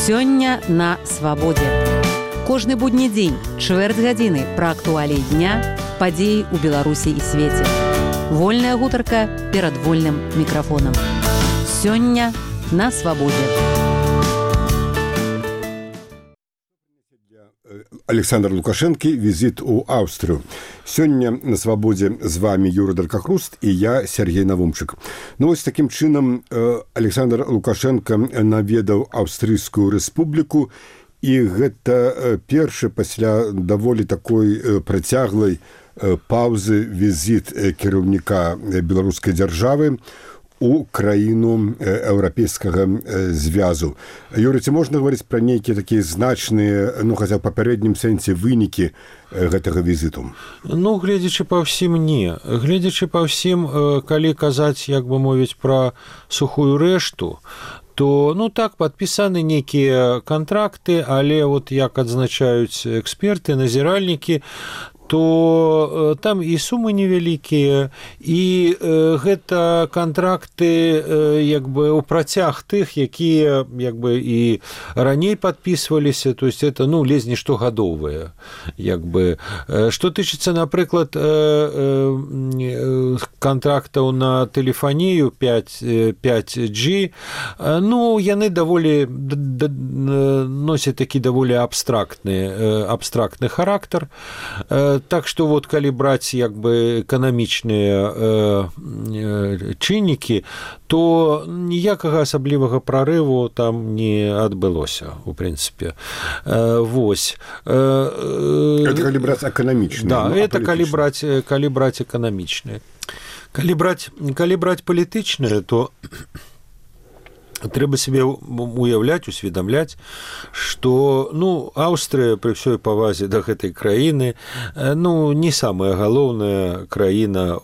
Сёння на свабодзе. Кожны будні дзень, чвэрць гадзіны пра актуаліі дня, падзеі ў Беларусі і свеце. Вольная гутарка перад вольным мікрафонам. Сёння на свабодзе. Александр Лукашенко, визит у Австрию. Сегодня на свободе с вами Юра Даркахруст и я, Сергей Навумчик. Ну, вот с таким чином Александр Лукашенко наведал Австрийскую республику, и это первый после довольно такой протяглой паузы визит кіраўніка беларускай дзяржавы у краіну Еўрапейскага звязу. Юрий, ці можна говорить про нейкія такія значныя, ну, хотя в папярэднім сэнсе вынікі гэтага візіту? Ну, гледзячы па ўсім, не. Гледзячы па ўсім, калі казаць, як бы мовіць, пра сухую рэшту, то, ну, так, падпісаны нейкія кантракты, але вот як адзначаюць эксперты, назіральнікі, то там і сумы невялікія, і гэта кантракты як бы ў працяг тых, якія як бы і раней падпісваліся, то есть это, ну, ледзь не штогадовыя, як бы. Што тычыцца, напрыклад, кантрактаў на тэлефанію 5G, ну, яны даволі носяць такі даволі абстрактны характар. Так что вот, калі браць як бы эканамічныя чыннікі, то ніякага асаблівага прарыву там не адбылося, у прынцыпе. Вось. Это калі браць эканамічныя. Да, это калі браць эканамічныя. Калі браць палітычныя, то трэба себе уяўляць, усведамляць, што, ну, Аўстрыя пры ўсёй павазе да гэтай краіны, ну, не самая галоўная краіна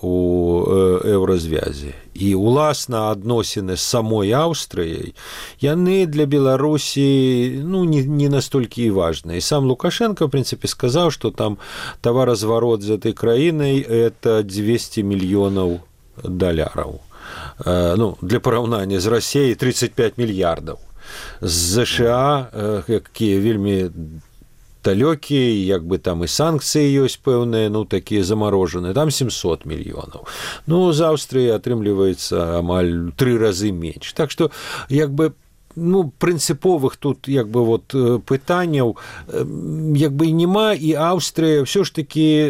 ў еўразвязе. І, уласна, адносіны з самой Аўстрыяй, яны для Беларусі, ну, не настолькі і важныя. І сам Лукашенко, в прынцыпе, сказаў, што там таваразварот з этой краінай – это 200 мільёнаў даляраў. Ну, для параўнання з Расіяй 35 мільярдаў. З ЗША, якія вельмі далёкія, як бы там і санкцыі ёсць пэўныя, ну, такія замарожаныя, там 700 мільёнаў. Ну, з Аўстрыі атрымліваецца амаль 3 разы менш. Так што, як бы, ну, прынцыповых тут, як бы, вот, пытанняў, як бы, і няма, і Аўстрыя ўсё ж такі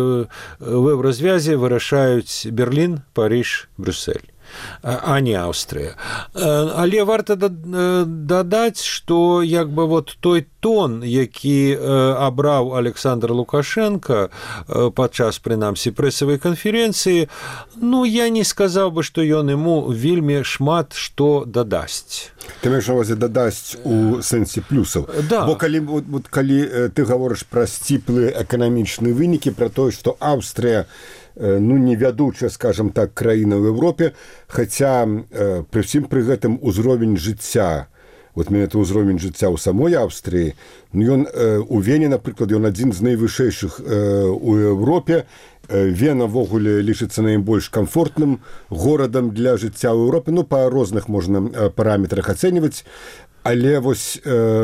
в еўразвязе вырашаюць Берлін, Париж, Брюссель, а не Аўстрыя. Але варта дадаць, што, як бы, вот той тон, які абраў Александр Лукашенко падчас, прынамсі, прэсавай канферэнцыі, ну, я не сказаў бы, што ён яму вельмі шмат што дадасць. Ты маеш на ўвазе дадасць у сэнсе плюсаў. Да. Бо калі ты гаворыш пра сціплыя эканамічныя вынікі, пра тое, што Аўстрыя, ну, не вядучая, скажем так, краіна ў Европе, хаця пры ўсім пры гэтым узровень жыцця, вот менавіта ўзровень жыцця ў самой Аўстрыі, ну, ён у Вене, напрыклад, ён адзін з найвышэйшых у Европе. Вена ввогуле лічыцца найбольш камфортным горадам для жыцця ў Европе, ну, па розных можна параметрах ацэньваць. Але вось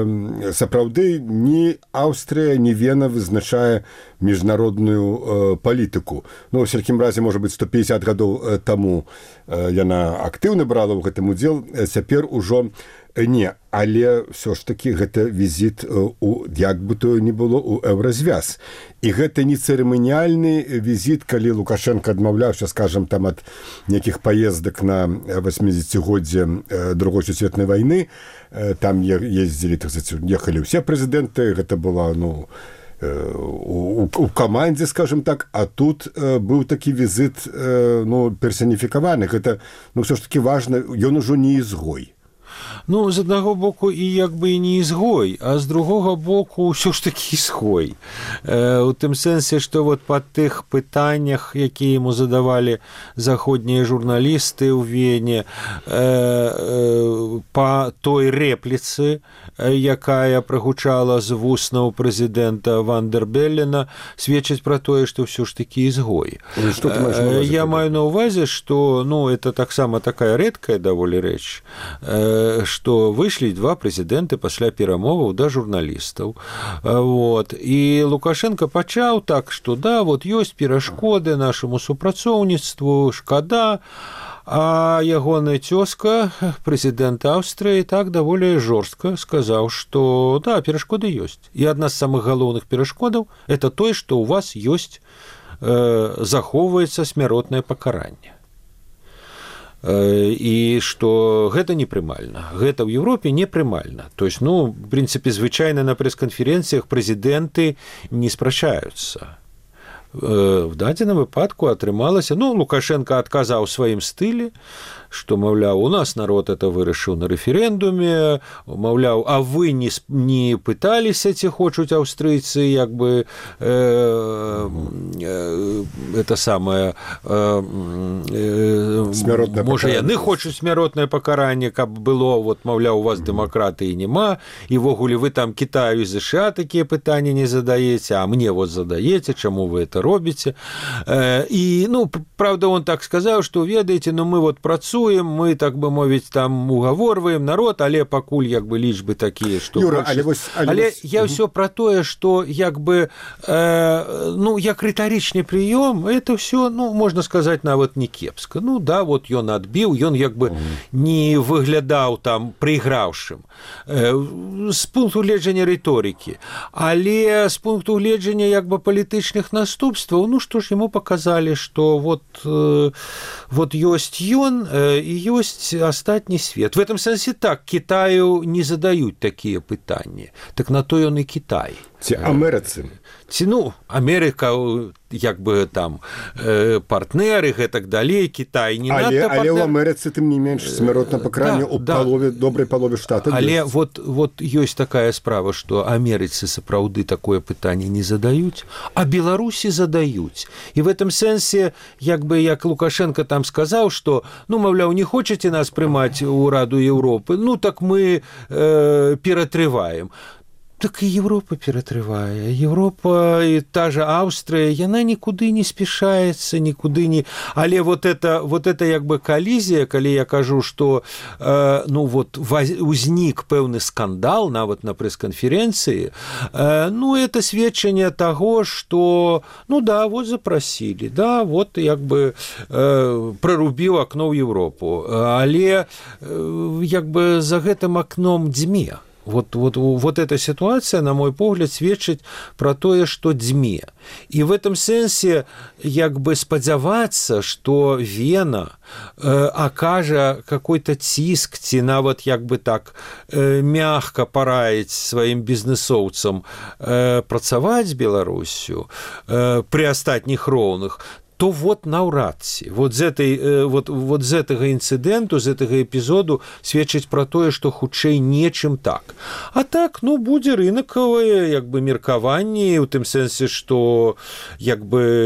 сапраўды ні Аўстрыя, ні Вена вызначае міжнародную палітыку. Ну, ў усякім разе, можа быць, 150 гадоў таму яна актыўна брала ў гэтым удзел, цяпер ужо не. Але ўсё ж такі гэта візіт, як бы то ні было, у еўразвяз. І гэта не цырыманіяльны візіт, калі Лукашенко адмаўляўся, скажем, там ад нейкіх паездак на 80-годдзе Другой сусветнай вайны. Там ездзілі, так сказаць, ехалі ўсе прэзідэнты, гэта была, ну, у камандзе, скажем так, а тут быў такі візит, ну, персаніфікаваны. Гэта, ну, ўсё ж такі важна, ён ужо не ізгой. Ну, з аднаго боку, і як бы і не ізгой, а з другога боку ўсё ж такі ізгой. У тым сэнсе, што вот па тых пытаннях, якія яму задавалі заходнія журналісты ў Вене, па той рэпліцы, якая прагучала з вуснаў прэзідэнта Ван дер Беллена, сведчыць пра тое, што ўсё ж такі ізгой. Я маю на ўвазе, што, ну, это таксама такая рэдкая даволі рэч, што выйшлі два прэзідэнты пасля перамоваў да журналістаў. Вот. І Лукашенко пачаў так, што да, вот ёсць перашкоды нашаму супрацоўніцтву, шкада, а ягоная цёзка, прэзідэнт Аўстрыі, так даволі жорстка сказаў, што да, перашкоды ёсць. І адна з самых галоўных перашкодаў – это тое, што ў вас ёсць, захоўваецца смяротнае пакаранне. І што гэта непрымальна. Гэта ў Еўропе непрымальна. То есть, ну, в прынцыпе, звычайна на прэс-канферэнцыях прэзідэнты не спрачаюцца. В дадзеным выпадку атрымалася, ну, Лукашенко адказаў у сваім стылі, што, маўляў, у нас народ это вырашыў на рэферэндуме, маўляў, а вы не пыталіся, ці хочуць аўстрыйцы, як бы, это самае, можа, яны хочуць смяротнае пакаранне, каб было, вот, маўляў, у вас дэмакратыі няма, і ввогуле вы там Кітаю і ЗША такія пытанні не задаеце, а мне вот задаеце, чаму вы это робіце. І, ну, правда, он так сказаў, што, ведаеце, ну, мы вот працуем, мы, так бы мовіць, там угаворваем народ, але пакуль, як бы, лічбы такія, што... Юра, але я ўсё пра тое, што, як бы, ну, як рытарычны прыём, это ўсё, ну, можна сказаць, нават не кепска. Ну, да, вот ён адбіў, ён, як бы, не выглядаў там прыйграўшым з пункту гледжання рыторыкі, але з пункту гледжання, як бы, палітычных наступстваў, ну, што ж, яму паказалі, што вот ёсць ён і ёсць астатні свет. В этом сэнсе так, Кітаю не задаюць такія пытанні. Так на то ён і Кітай. Ці Амерыцы? Ці, ну, Амерыка, як бы, там, партнеры, гэтак далей, Кітай не надта партнер. Але ў Амерыцы, тым не менш, смяротнае пакаранне ў добрай палове штатаў. Але вот ёсць такая справа, што Амерыцы сапраўды такое пытанне не задаюць, а Беларусі задаюць. І в этом сэнсе, як бы, як Лукашенко там сказаў, што, ну, маўляў, не хочаце нас прымаць у Раду Еўропы, ну, так мы ператрываем. Так і Европа ператрывае. Европа і та же Аўстрыя, яна нікуды не спешаецца, нікуды не... Але вот это як бы калізія, калі я кажу, што ну, вот, узнік пэўны скандал нават на прэс-канферэнцыі, ну, это сведчанне таго, што, ну, да, вот запрасілі, да, вот, як бы прарубіў акно ў Европу. Але, як бы, за гэтым акном дзьме. Вот эта ситуация, на мой погляд, сведчыць про тое, што дзьме. І в этом сэнсе, як бы, спадзявацца, што Вена акажа какой-то ціск, ці нават, як бы так, мягка параіць сваім бізнесоўцам працаваць з Беларусю пры астатніх роўных, то вот наўрад ці. Вот з гэтага інцыдэнту, з гэтага эпізоду сведчыць пра тое, што хутчэй нечым так. А так, ну, будзе рынакавае, як бы, меркаванне, у тым сэнсе, што, як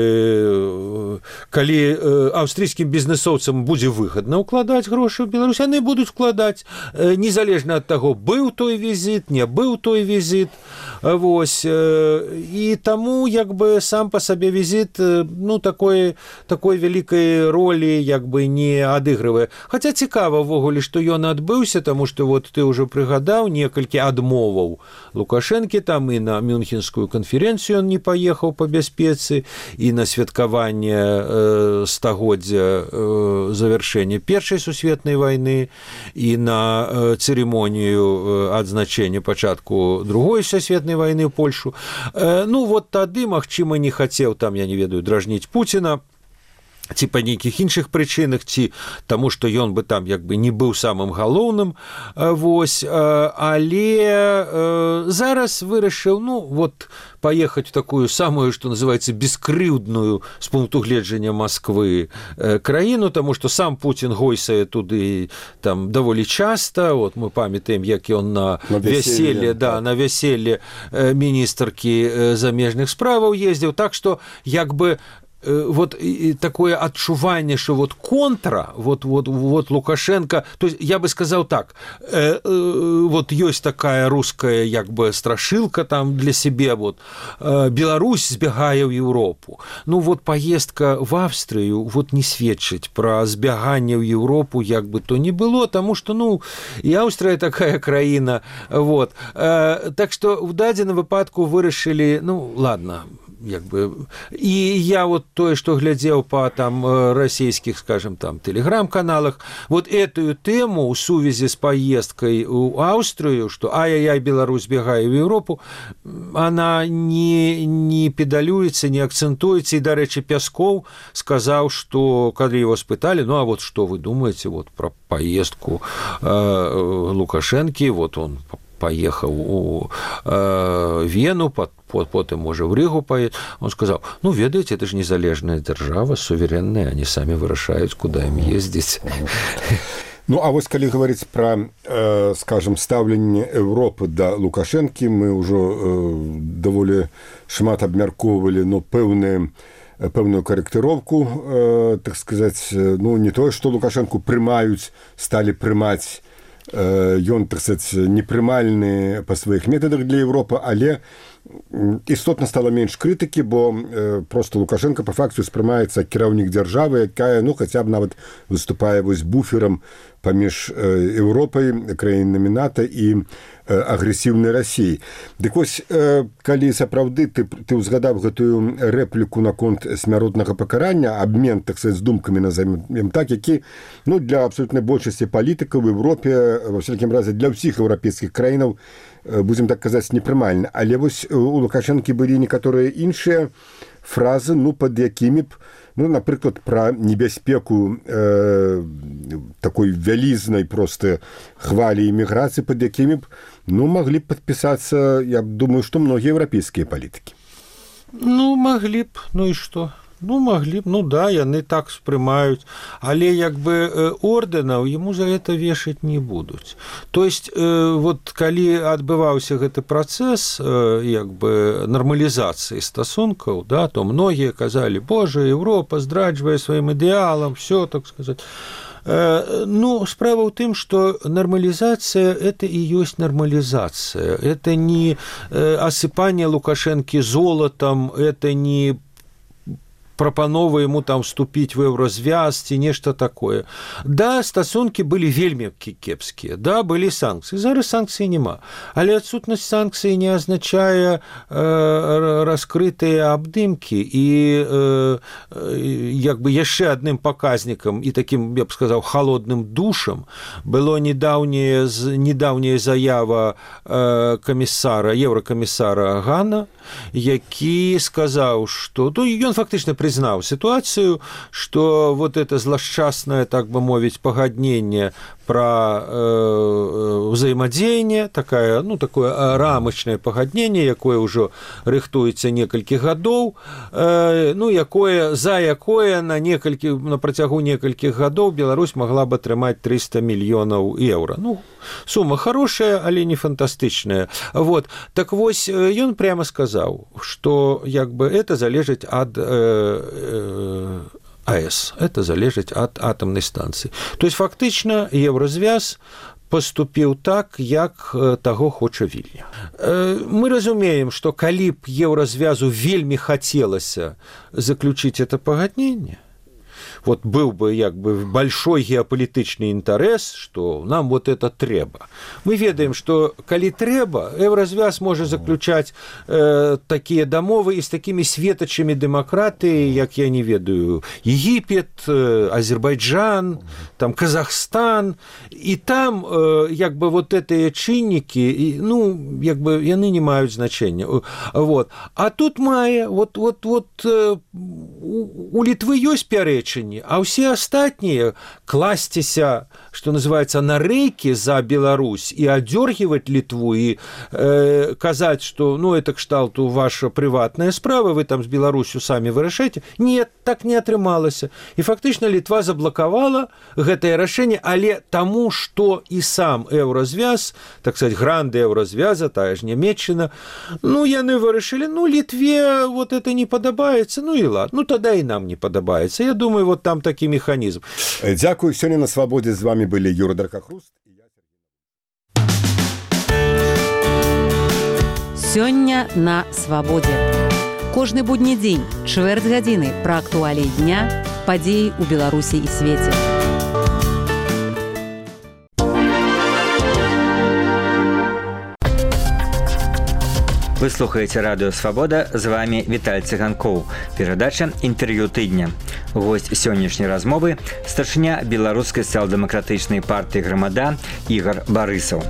бы, калі аўстрыйскім бізнесоўцам будзе выгадна ўкладаць грошы ў Беларусь, яны будуць вкладаць, незалежна ад таго, быў той візіт, не быў той візіт. Вось. І таму, як бы, сам па сабе візіт, ну, такой вялікай ролі, як бы, не адыгрывае. Хаця цікава ўвогуле, што ён адбыўся, таму што вот ты ўжо прыгадаў некалькі адмоваў Лукашэнкі, там і на Мюнхенскую канферэнцыю ён не паехаў па бяспецы, і на святкаванне стагоддзя завяршэння Першай сусветнай вайны, і на цырымонію адзначэння пачатку Другой сусветнай вайны ў Польшу. Ну, вот тады, магчыма, не хацеў там, я не ведаю, дражніць Пуціна, ці па нейкіх іншых прычынах, ці таму, што ён бы там, як бы, не быў самым галоўным, вось, але зараз вырашыў, ну, вот, паехаць в такую самую, што называецца, бескрыўдную з пункту гледжання Масквы краіну, таму што сам Пуцін гойсае туды там даволі часта. Вот мы памятаем, як ён на вяселле, да, на вяселле міністркі замежных справаў ездзіў, так што, як бы, вот такое адчуванне, что вот контра, вот Лукашенко, то есть я бы сказал так, вот есть такая русская як бы страшилка там для себе, вот Беларусь збягае ў Европу. Ну вот поездка в Австрию вот не сведчыць про збяганне ў Европу, як бы то ни было, потому что, ну, и Австрия такая краіна, вот. Так что в дадзеным выпадку вырашылі, ну, ладно, як бы, і я вот тое, што глядзеў па там расійскіх, скажем, там телеграм-каналах, вот эту тэму ў сувязі з паездкай у Аўстрыю, што ай-яй-яй, Беларусь бегае в Европу, она не педалюецца, не акцэнтуецца, і, дарэчы, Пяскоў сказаў, што калі его спыталі, ну, а вот што вы думаеце вот про поездку Лукашэнкі, вот он поехал у Вену, потом, может, в Ригу поедет. Он сказал, ну, ведаете, это же незалежная держава, суверенная, они сами вырашают, куда им ездить. Ну, а вот, когда говорить про, скажем, ставление Европы до Лукашенки, мы уже довольно шмат обмярковывали, но пэўную корректировку, так сказать, ну, не то, что Лукашенку прымаюць, стали прымаць, ён, так сказать, непрымальны па сваіх метадах для Европы, але істотна стала менш крытыкі, бо просто Лукашенко па факту спрымаецца кіраўнік дзяржавы, якая, ну, хаця б нават выступае вось буферам паміж Еўропай, краінамі НАТО і агрэсіўнай Расіі. Дык вось, калі сапраўды ты ўзгадаў гэтую рэпліку наконт смяротнага пакарання, абмен, так сказать, з думкамі назовем так, які, ну, для абсолютнай большасці палітыкаў в Европе, во всякім разе для ўсіх еўрапейскіх краінаў, будем так казаць, непрымальна. Але вось у Лукашэнкі былі некаторыя іншыя фразы, ну, пад якімі б, ну, напрыклад, пра небяспеку такой вялізнай просто хвалі іміграцыі, пад якімі б, ну, маглі б падпісацца, я думаю, што многія еўрапейскія палітыкі. Ну, маглі б, ну і што? Ну, маглі б, ну да, яны так спрымаюць, але як бы ордэнаў яму за гэта вешаць не будуць. То есть, вот калі адбываўся гэты працэс як бы нармалізацыі стасункаў, да, то многія казалі, боже, Европа здраджвае сваім ідэалам, все, так сказать. Ну, справа ў тым, што нармалізацыя – это і ёсць нармалізацыя. Это не асыпанне Лукашэнкі золотам, это не прапанова ему там вступіць в еўразвяз ці нешта такое. Да, стасункі былі вельмі кепскія, да, былі санкцыі. Зараз санкцый няма. Але адсутнасць санкцый не азначае раскрытыя абдымкі. І як бы яшчэ адным паказнікам і такім, я б сказаў, халодным душам было недаўняя заява еўракамісара Гана, які сказаў, што ён фактычна признал ситуацию, что вот это злосчастное, так бы мовить, погоднение про взаимодзеяние, такое рамочное погоднение, якое уже рыхтуецца некалькі гадоў, ну, за якое на працягу некалькіх гадоў Беларусь могла бы атрымаць 300 мільёнаў еўра. Ну, сумма хорошая, але не фантастычная. Вот. Так вось, ён прямо сказал, что як бы это залежыць ад АЭС, это залежыць ад атамнай станцыі. То есть фактычна еўразвяз поступіў так, як таго хоча Вільня. Мы разумеем, што калі б еўразвязу вельмі хацелася заключыць это пагадненне, вот был бы як бы большой геополитичный интерес, что нам вот это трэба. Мы ведаем, что калі трэба, еўразвяз можа заключаць такія дамовы і з такімі светачамі дэмакратыі, як я не ведаю, Египет, Азербайджан, там Казахстан, і там як бы вот гэтыя чыннікі, ну, як бы яны не маюць значэння. Вот. А тут мае, вот у Літвы ёсць пярэчанні, а ўсе астатнія класціся, што называецца, на рэйкі за Беларусь і аддёргіваць Літву і казаць, што ну это кшталту ваша прыватная справа, вы там з Беларусю самі вырашаеце. Нет, так не атрымалася. І фактычна Літва заблакавала гэтае рашэнне, але таму, што і сам еўразвяз, так сказать, гранды еўразвяза, тая ж Нямецчына, ну яны вырашылі, ну Літве вот это не падабаецца, ну і ладно. Ну тогда и нам не падабаецца. Я думаю, вот там такі механізм. Дзякую. Сёння на Свабодзе з вами былі Юра Дракахруст. Сёння на Свабодзе. Кожны будні дзень, чвэрць гадзіны пра актуаліі дня, падзеі ў Беларусі і свеце. Вы слухаеце радыё «Свабода», з вами Віталь Цыганкоў. Перадача «Інтэрв'ю тыдня». Госць сённяшняй размовы – старшыня беларускай сацыял-дэмакратычнай партыі «Грамада» Ігар Барысаў.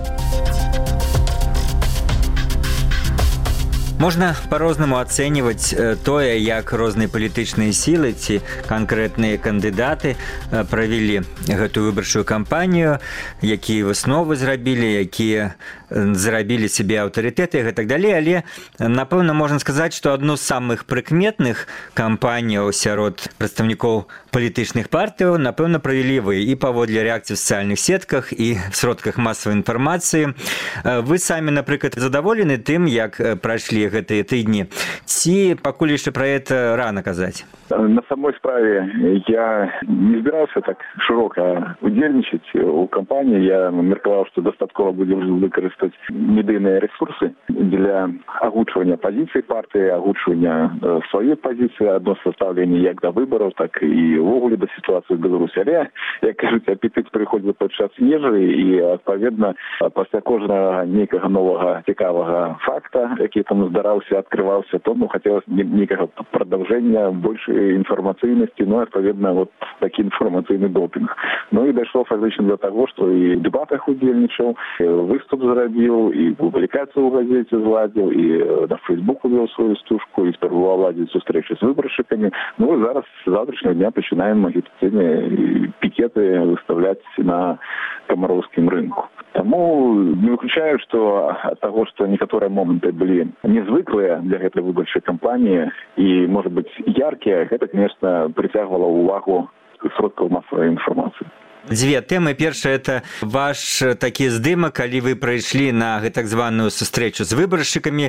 Можна па-рознаму ацэньваць тое, як розныя палітычныя сілы ці канкрэтныя кандыдаты правялі гэтую выбарчую кампанію, якія высновы зрабілі, якія зрабілі сябе аўтарытэты і гэтак далей, але, напэўна, можна сказаць, што адну з самых прыкметных кампаніяў сярод прадстаўнікоў палітычных партыяў, напэўна, правялі вы і паводле рэакцыі в сацыяльных сетках і в сродках масавай інфармацыі. Вы самі, напрыклад, задаволены тым, як прайшлі гэтыя тыдні, ці пакуль яшчэ пра гэта рана казаць? На самой справе я не збіраўся так шырока удзельнічаць у кампаніі. Я меркаваў, што дастаткова будзем выкарыстаць медыйныя рэсурсы для агучвання пазіцыі партыі, агучвання сваёй пазіцыі адносно стаўлення як да выбараў, так і ўвогуле да сітуацыі ў Беларусі. Але, як кажуць, апетыт прыходзіць падчас ежы, і адпаведна пасля кожнага нейкага новага цікавага факта, які там здараўся, адкрываўся, то хацелася нейкага прадаўжэння, больш інфармацыйнасці, адпаведна, вот такі інфармацыйны допінг. І дайшло фактычна да таго, што і ў дэбатах удзельнічаў, выступ зрабіў, і публікацыю ў газеце зладзіў, і на Фейсбуку вёў сваю стужку, і спрабаваў ладзіць сустрэчы з выбаршчыкамі. І зараз з завтрашняга дня пачынаем агітацыйныя пікеты выставляць на камароўскім рынку. Таму не выключаю, што ад таго, што некаторыя моманты былі незвыклыя для гэтай выбарчай кампаніі і, можа быць, яркія, гэта, конечно, прыцягвала ўвагу сродкаў масавай інфармацыі. Дзве тэмы. Першая – это ваш такі здымак, калі вы прыйшлі на так званую сустрэчу з выбаршчыкамі,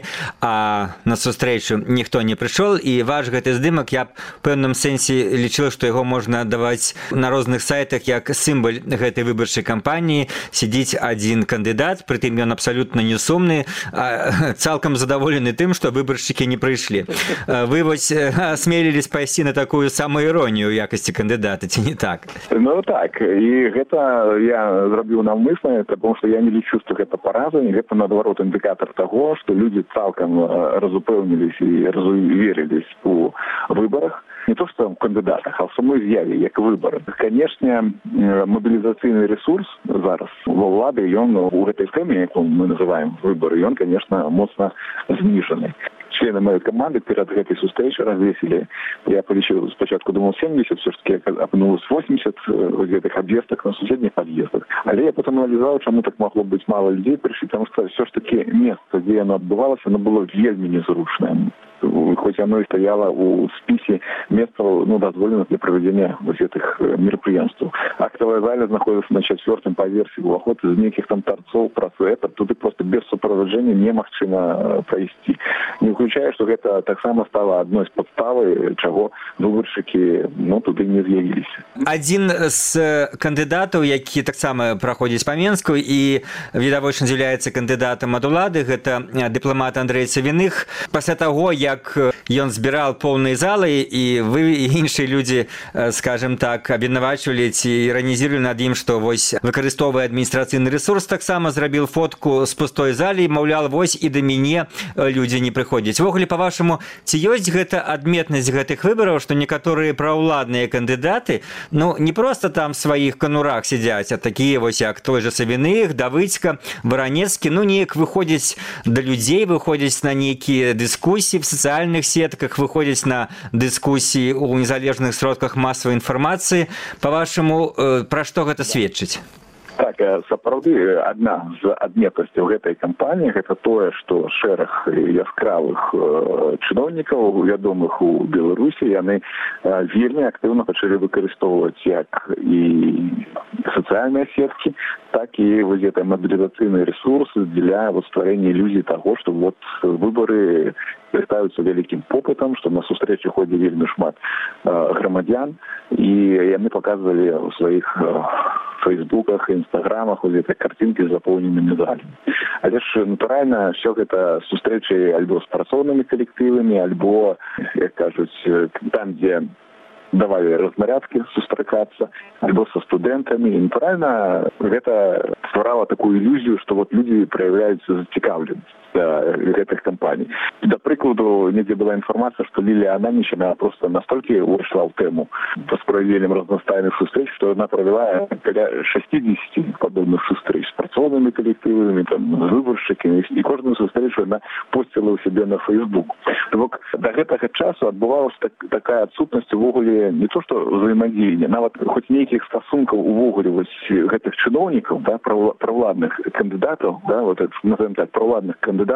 а на сустрэчу ніхто не прыйшоў, і ваш гэты здымак, я в пэўным сэнсе лічыла, што яго можна даваць на розных сайтах як сімвал гэтай выбарчай кампаніі. Сидзіць адзін кандыдат, прытым ён абсалютна не сумны, цалкам задаволены тым, што выбаршчыкі не прыйшлі. Вы вось асмелілись пайсці на такую самаіронію ў якасці кандыдата, ці не так? Так. І гэта я зрабіў наўмысна, тому што я не лічу, што гэта параза, гэта, наадварот, індыкатар таго, што людзі цалкам разупэўніліся і разуверылись у выбарах. Не то, што в кандыдатах, а в самой з'яве, як выбары. Канешне, мобілізацыйны ресурс зараз ва ўлады, ён у гэтай схеме, якую мы называем выбары, ён, конечно, моцна зніжаны. Члены моей команды перед этой встречей развесили. Я полечил спочатку, думал 70, все-таки опнулось 80 в этих объездах, на соседних подъездах. Але я потом анализировал, чему так могло быть мало людей пришли, потому что все-таки место, где оно отбывалось, оно было вельми незручное. Хоть оно и стояло у списе мест, дозволенных для проведения вот этих мероприятий. Актовая зала находится на 4-м поверсе, уваход из неких там торцов, просвета, туды просто без сопровождения немагчыма пройти. Не выключаю, что это так само стало одной из подставы, чего выборщики туды не з'явились. Один з кандидатов, які так само проходит по Менску и відавочна з'является кандидатом ад улады, гэта дыпламат Андрей Савіных. Пасля того, як ён збірал поўныя залы, і вы і іншыя людзі, скажем так, абвінавачвалі ці іранізировали над ім, што вось выкарыстоўвае адміністрацыйны ресурс, таксама зрабіў фотку з пустой залі і маўляў, вось і да мяне людзі не прыходзяць. Ввогуле, па-вашаму, ці ёсць гэта адметнасць гэтых выбараў, што некаторыя праўладныя кандыдаты, не просто там в сваіх канурах сидзяць, а такія вось як той же Савіных, Давыдзька, Варанецкі, неяк выходзяць да людзей, выходзяць на нейкія дыскусіі в социальных сетках, выходзяць на дыскусіі ў незалежных сродках масавай інфармацыі. Па-вашаму, пра што гэта сведчыць? Так, сапраўды адна з адметнасцяў гэтай кампаніі гэта тое, што шэраг яскравых чыноўнікаў, вядомых у Беларусі, яны вельмі актыўна пачалі выкарыстоўваць як і сацыяльныя сеткі, так і вось гэты мабілізацыйны ресурс для стварэння ілюзіі таго, што вот выбары карыстаюцца вялікім попытам, што на сустрэчы ходзі вельмі шмат грамадзян, і яны паказвалі ў сваіх фейсбуках, інстаграмах вот этой картинки з запоўненымі заламі. Але ж, натуральна, все гэта сустрэчы альбо з працоўнымі калектывамі, альбо, як кажуць, там, дзе давалі разнарядкі сустракацца, альбо са студэнтамі. І, натуральна, гэта стварала такую ілюзію, што вот людзі праяўляюцца зацікаўленасць гэтых кампаній. Да прыкладу, недзе была інфармацыя, што Лілія Ананічына просто настолькі увайшла ў тэму па справедзеннем разнастайных сустрэч, што яна правяла каля 60 падобных сустрэч з працоўнымі калектывамі, там, з выбаршчыкамі, і кожную сустрэчу яна посціла ў сябе на Фейсбук. Бок да гэтага часу адбывалася такая адсутнасць увогуле не то што взаемадзеяння, нават хоць нейкіх стасункаў увогуле вось гэтых чыноўнікаў, да, правладных кандыдатаў, да, вот назовем так, правладных кандыдатаў,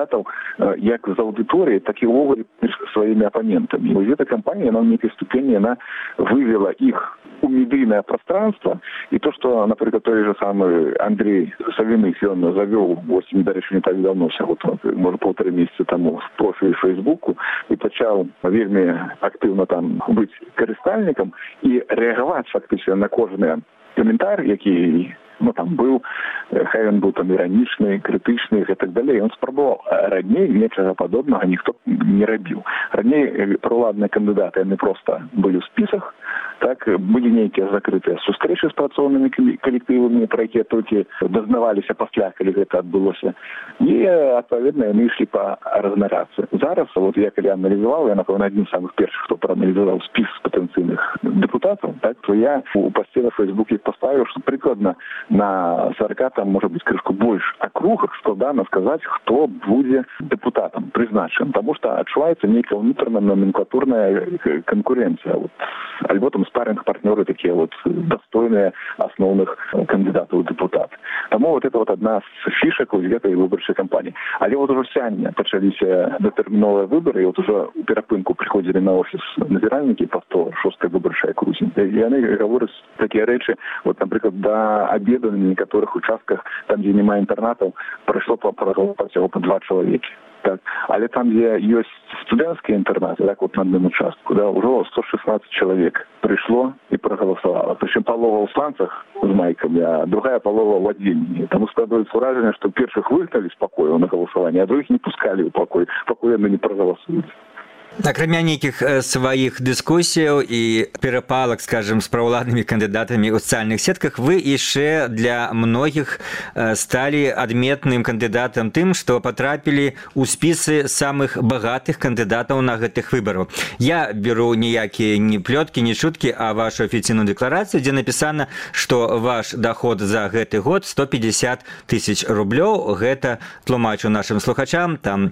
як з аўдыторыі, так і ўвогуле сваімі апанентамі. Вось эта кампанія, на нейкай ступені, яна вывела іх у медыйнае пространство, і то, што, напрыклад, той же самы Андрей Савіных, ён завёў, вось, дарэчы, не так давно, можа, 1,5 месяца таму, в профілі Фейсбуку, і пачаў вельмі актыўна там быць карыстальнікам і рэагаваць фактычна на кожны каментар, які там быў, хай ён быў там іранічны, крытычны і так далей. Ён спрабаваў. Раней нечага падобнага ніхто не рабіў. Раней праўладныя кандыдаты, яны проста былі ў спісах, так, былі нейкія закрытыя сустрэчы з працоўнымі калектывамі, пра якія толькі дазнаваліся пасля, калі гэта адбылося. І, адпаведна, яны ішлі па разнарядцы. Зараз, вот я калі аналізаваў, я, напэўна, адзін з самых першых, хто прааналізаваў спіс патэнцыйных депутатаў, так, то я у пасце на Фейсбуке паставіў, што прыкладна на 40, там, можа быць, крышку больш акругах складана сказаць, хто будзе депутатам прызначаным, таму што адчуваецца нейкая ўнутраная номенклатурная канкурэнцыя. Вот. Альбо там спарринг-партнеры такія вот дастойныя асноўных кандыдатаў у депутаты. Таму вот это вот адна з фішак у гэтай выбарчай кампаніі. Але вот ужо сёння пачаліся датэрміновыя выбары, і вот ужо у перапынку прыходзілі на офіс назіральнікі па 106-й выбарчай акрузе. І яны гавораць такія рэчы, вот, напрыклад, да абеду на некаторых участках, там, дзе няма інтэрнатаў, прыйшло прагалосаваць яго па 2 чалавекі. Так. Але там, дзе ёсць студэнцкія інтэрнаты, так, вот на адным участку, да, ўжо 116 чалавек прыйшло і прагаласавала. Прычым палова ў станцах з майкамі, а другая палова ў адзенні. Таму складаецца ўражанне, што першых выгналі з пакою на галасаванне, а другіх не пускалі ў пакой, пакой яны не прагаласуюць. Акрамя нейкіх сваіх дыскусіяў і перапалак, скажем, з праўладнымі кандыдатамі ў сацыяльных сетках, вы яшчэ для многіх сталі адметным кандыдатам тым, што патрапілі ў спісы самых багатых кандыдатаў на гэтых выбараў. Я беру ніякія ні плёткі, ні чуткі, а вашу афіцыйную дэкларацыю, дзе напісана, што ваш даход за гэты год 150 000 рублёў. Гэта, тлумачу нашым слухачам, там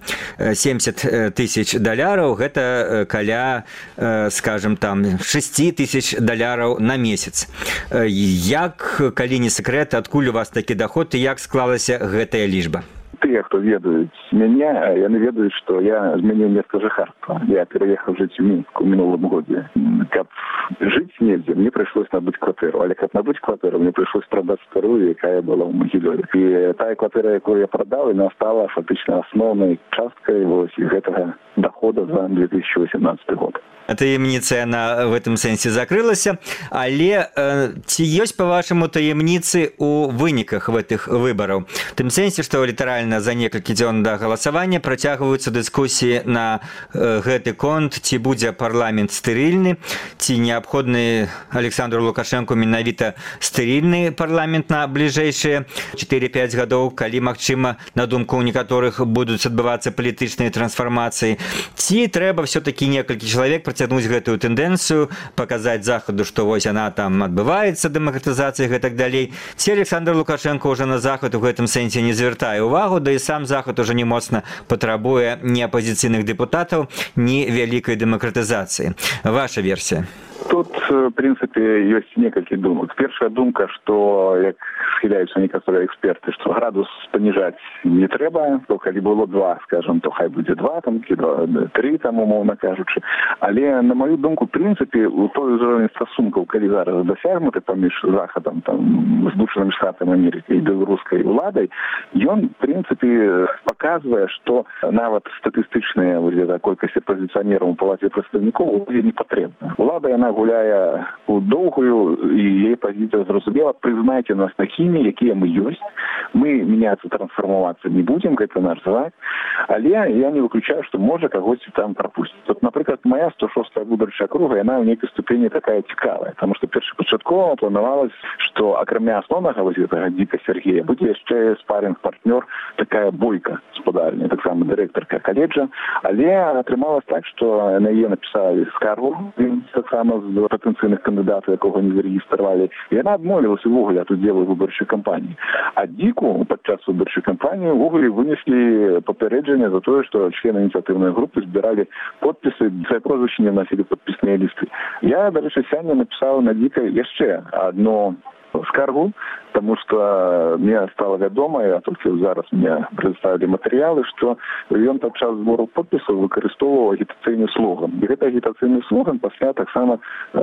$70 000, гэта каля, скажем, там $6 000 на месяц. Як, калі не секрет, адкуль у вас такі даход і як склалася гэтая лічба? Тыя, хто ведаюць мяне, яны ведаюць, што я змяніў месца жыхарства. Я пераехаў жыць у Мінску ў мінулым годзе. Каб жыць недзе, мне прыйшлось набыць кватэру. Але каб набыць кватэру, мне прыйшлось прадаць старую, якая была ў Магілёве. І тая кватэра, якую я прадаў, яна стала фактычна асноўнай часткай вось гэтага дохода за 2018 год. Таемніца яна в этом сэнсе закрылася, але ці ёсць, па-вашаму, таемніцы у выніках гэтых выбараў? В тым сэнсе, што літаральна за некалькі дзён да галасавання працягваюцца дыскусіі на гэты конт, ці будзе парламент стэрыльны, ці неабходны Александру Лукашэнку менавіта стэрыльны парламент на бліжэйшыя 4-5 гадоў, калі, магчыма, на думку ў некаторых будуць адбывацца палітычныя трансфармацыі, ці трэба ўсё-такі некалькі чалавек працягнуць гэтую тэндэнцыю, паказаць захаду, што вось яна там адбываецца, дэмакратызацыя і так далей. Ці Александр Лукашенко ўжо на захад у гэтым сэнсе не звяртае ўвагу, да і сам захад ужо не моцна патрабуе ні апазіцыйных дэпутатаў, ні вялікай дэмакратызацыі. Ваша версія? Тут, в принципе, есть несколько думок. Первая думка, что, как схиляются некоторые эксперты, что градус понижать не треба, то коли было 2, скажем, то хай будет 2, там, 3, там, умовно кажучи. Але, на мою думку, в принципе, у той узровень стосунків, коли зараз досягнути поміж Заходом, там, Сполученими Штатами Америки і білоруською владою, він, в принципі, показує, що навіть статистична кількість опозиціонерів у Палаті представників не потрібна. Влада, вона гуляє довгою, і її позиція зрозуміла, признайте нас такими, які ми є. Ми мінятися, трансформуватися не будемо, це наш знак. Але я не виключаю, що може когось там пропустити. От, наприклад, моя 106-я виборча округа, вона в некій ступені така цікава, тому що першопочатково планувалось, що окремя основного Діка Сергія буде ще спаринг-партнер, така Бойка Сподарня, так само директорка коледжа, але отрималось так, що на її написали скаргу, так само з потенційних кандидатів, якого не зареєстрували, і вона відмовилася в Уголі тут діло виборчої кампанії. А Дику під час виборчої кампанії в Уголі винесли попередження за те, що члени ініціативної групи збирали підписи, це прозвище не вносили підписні листи. Я, до речі, сьогодні написав на Дика ще одну скаргу, тому що мені стало відомо, а тільки зараз мені представили матеріали, що він під час збору підписів використовував агітаційний слоган. І цей агітаційний слоган після так само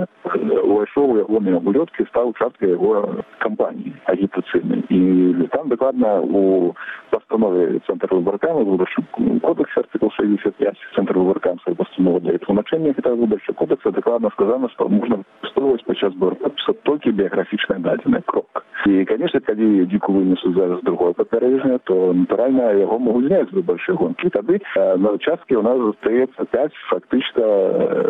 увійшов у його ульотки, став часткою його кампанії агітаційної. І там докладно у постанові Центру виборкам, виборчого кодексу, артикул 65, Центр виборкам, своя постанова для тлумачення виборчого кодексу, докладно сказано, що можна використовувати під час збору підписів тільки біографічні дані. Крок. І, звісно, коли Дику винесуть зараз другое попередження, то натурально його можуть зняти з виборчої гонки. І тоді на участку у нас залишається 5 фактично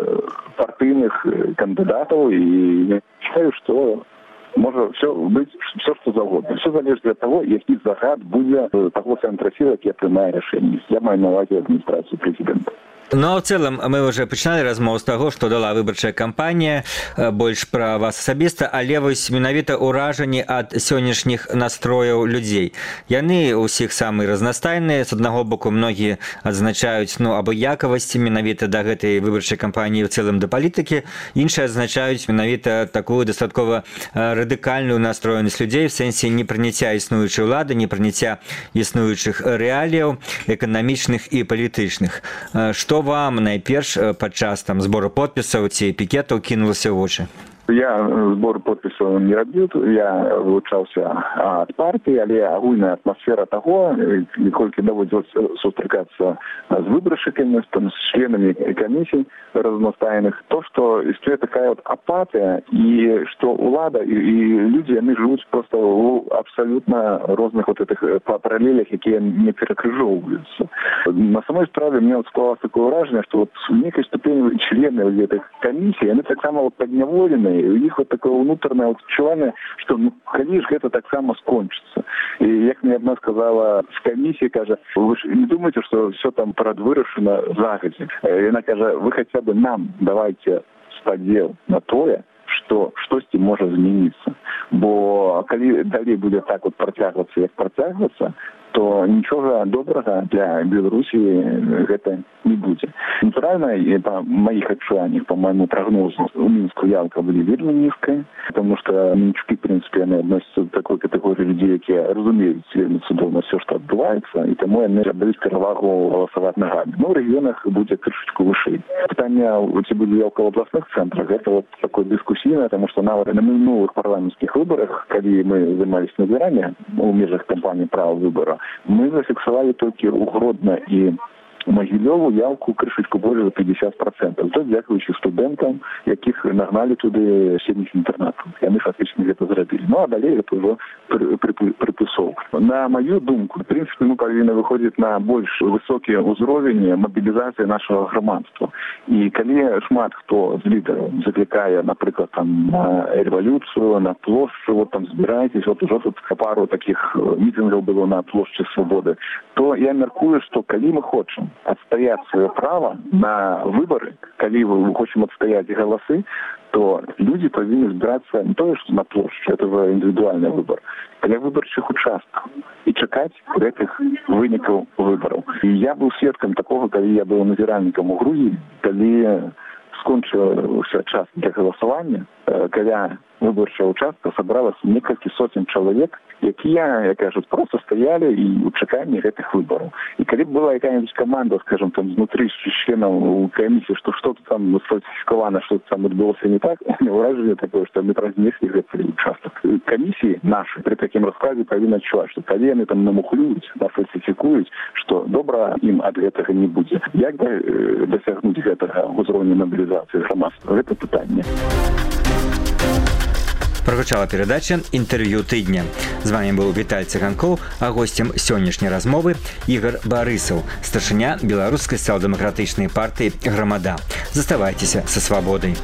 партійних кандидатів, і я вважаю, що може все бути все, що завгодно. Все залежить від того, який загад буде того центру сил, який приймає рішення. Я маю на увазі адміністрацію президента. Ну, а в цэлым мы уже пачыналі размову з таго, што дала выбарчая кампанія, больш пра вас асабіста, але вось менавіта ўражанні ад сённяшніх настрояў людзей. Яны ўсіх самыя разнастайныя, з аднаго боку многія адзначаюць абыякавасці менавіта да гэтай выбарчай кампаніі, в цэлым да палітыкі, іншыя адзначаюць менавіта такую дастаткова радыкальную настроенасць людзей, в сэнсе непрыняцця існуючай улады, непрыняцця існуючых рэаліяў эканамічных і палітычных. Што вам найперш падчас там збору подпісаў ці пікетаў кінулася ў вочы? Я збор подпісаў не рабіў, я вылучаўся ад партыі, але агульная атмасфера таго, колькі даводзілася сустракацца з выбаршчыкамі, з членамі камісій разнастайных, то, што існуе такая вот апатыя, і што ўлада і людзі, яны жывуць проста ў абсалютна розных вот этих паралелях, якія не перакрыжоўваюцца. На самой справе мне склалось такое ўражанне, што вот в некай ступені члены гэтых камісій, яны таксама падняволены, у них вот такое внутреннее адчуванне, что калі ж гэта таксама скончыцца. І як мне одна сказала з камісіі, кажа, вы ж не думаете, что все там прадвырашана загадзя. Яна кажа, вы хотя бы нам давайте спадзел на тое, што штосьці можа змяніцца. Бо калі далей будзе так вот працягвацца, як працягвацца, то нічога добрага для Беларусі гэта не будзе. Натуральна, па маіх адчуваннях, па майму прагнозу, у Мінску явка былі вельмі нізкая, тому што мінчукі, в прынцыпе, яны адносяцца да такой катэгорыі людзей, якія разумеюць вельмі цудоўна все, што адбываецца, і таму яны даюць перавагу галасаваць нагамі. Ну, у рэгіёнах будзе крышачку вышэй. Пытанне, ці будзе явка ў абласных цэнтрах, гэта вот такое дыскусійнае, таму што нават на мінулых парламенцкіх выбарах, калі мы займаліся назіраннем у межах кампаніі права выбара, мы зафіксавалі толькі ў Гродна і Могилеву явку крышечку больше за 50%. То дзякуючы студэнтам, якіх нагналі туды сельных інтэрнатаў. Яны фактычна гэта зрабілі. Ну, а далей гэта ўжо прыпісоўка. На маю думку, в прынцыпе, мы павінны выходзіць на больш высокі ўзровень мабілізацыі нашага грамадства. І калі шмат хто з лідараў заклікае, напрыклад, там, на рэвалюцыю, на плошчу, вот там збірайцесь, вот ужо тут пару такіх мітынгаў было на плошчы Свабоды, то я мяркую, што калі мы хочам отстоять свое право на выборы, коли мы хотим отстоять голосы, то люди повинны збираться не то, что на площадь, это индивидуальный выбор, а для выборчих участков и чекать этих выников выборов. И я был свидком такого, когда я был назиральником у Грузии, когда скончыўся час для галасавання, каля выбарчага участка сабралася некалькі сотен чалавек, якія, як кажуць, просто стаялі і ў чаканні гэтых выбараў. І калі б была якая-нибудь каманда, скажем, там знутры членаў камісіі, што што-то там сфальсіфікавана, што-то там адбылося не так, ўражанне такое, што мы разнеслі гэты участак. Камісіі нашы пры такім раскладзе павінны адчуваць, што калі яны там намухлююць, нафальсіфікуюць, што добра ім ад гэтага не будзе. Як бы дасягнуць гэтага ўзроўня мабілізацыі грамадства? Гэта пытанне. Прагучала перадача «Інтэрв'ю тыдня». З вами быў Віталь Цыганкоў, а госцем сённяшняй размовы Ігор Барысаў, старшыня беларускай сацыял-дэмакратычнай партыі «Грамада». Заставайцеся са свабодай.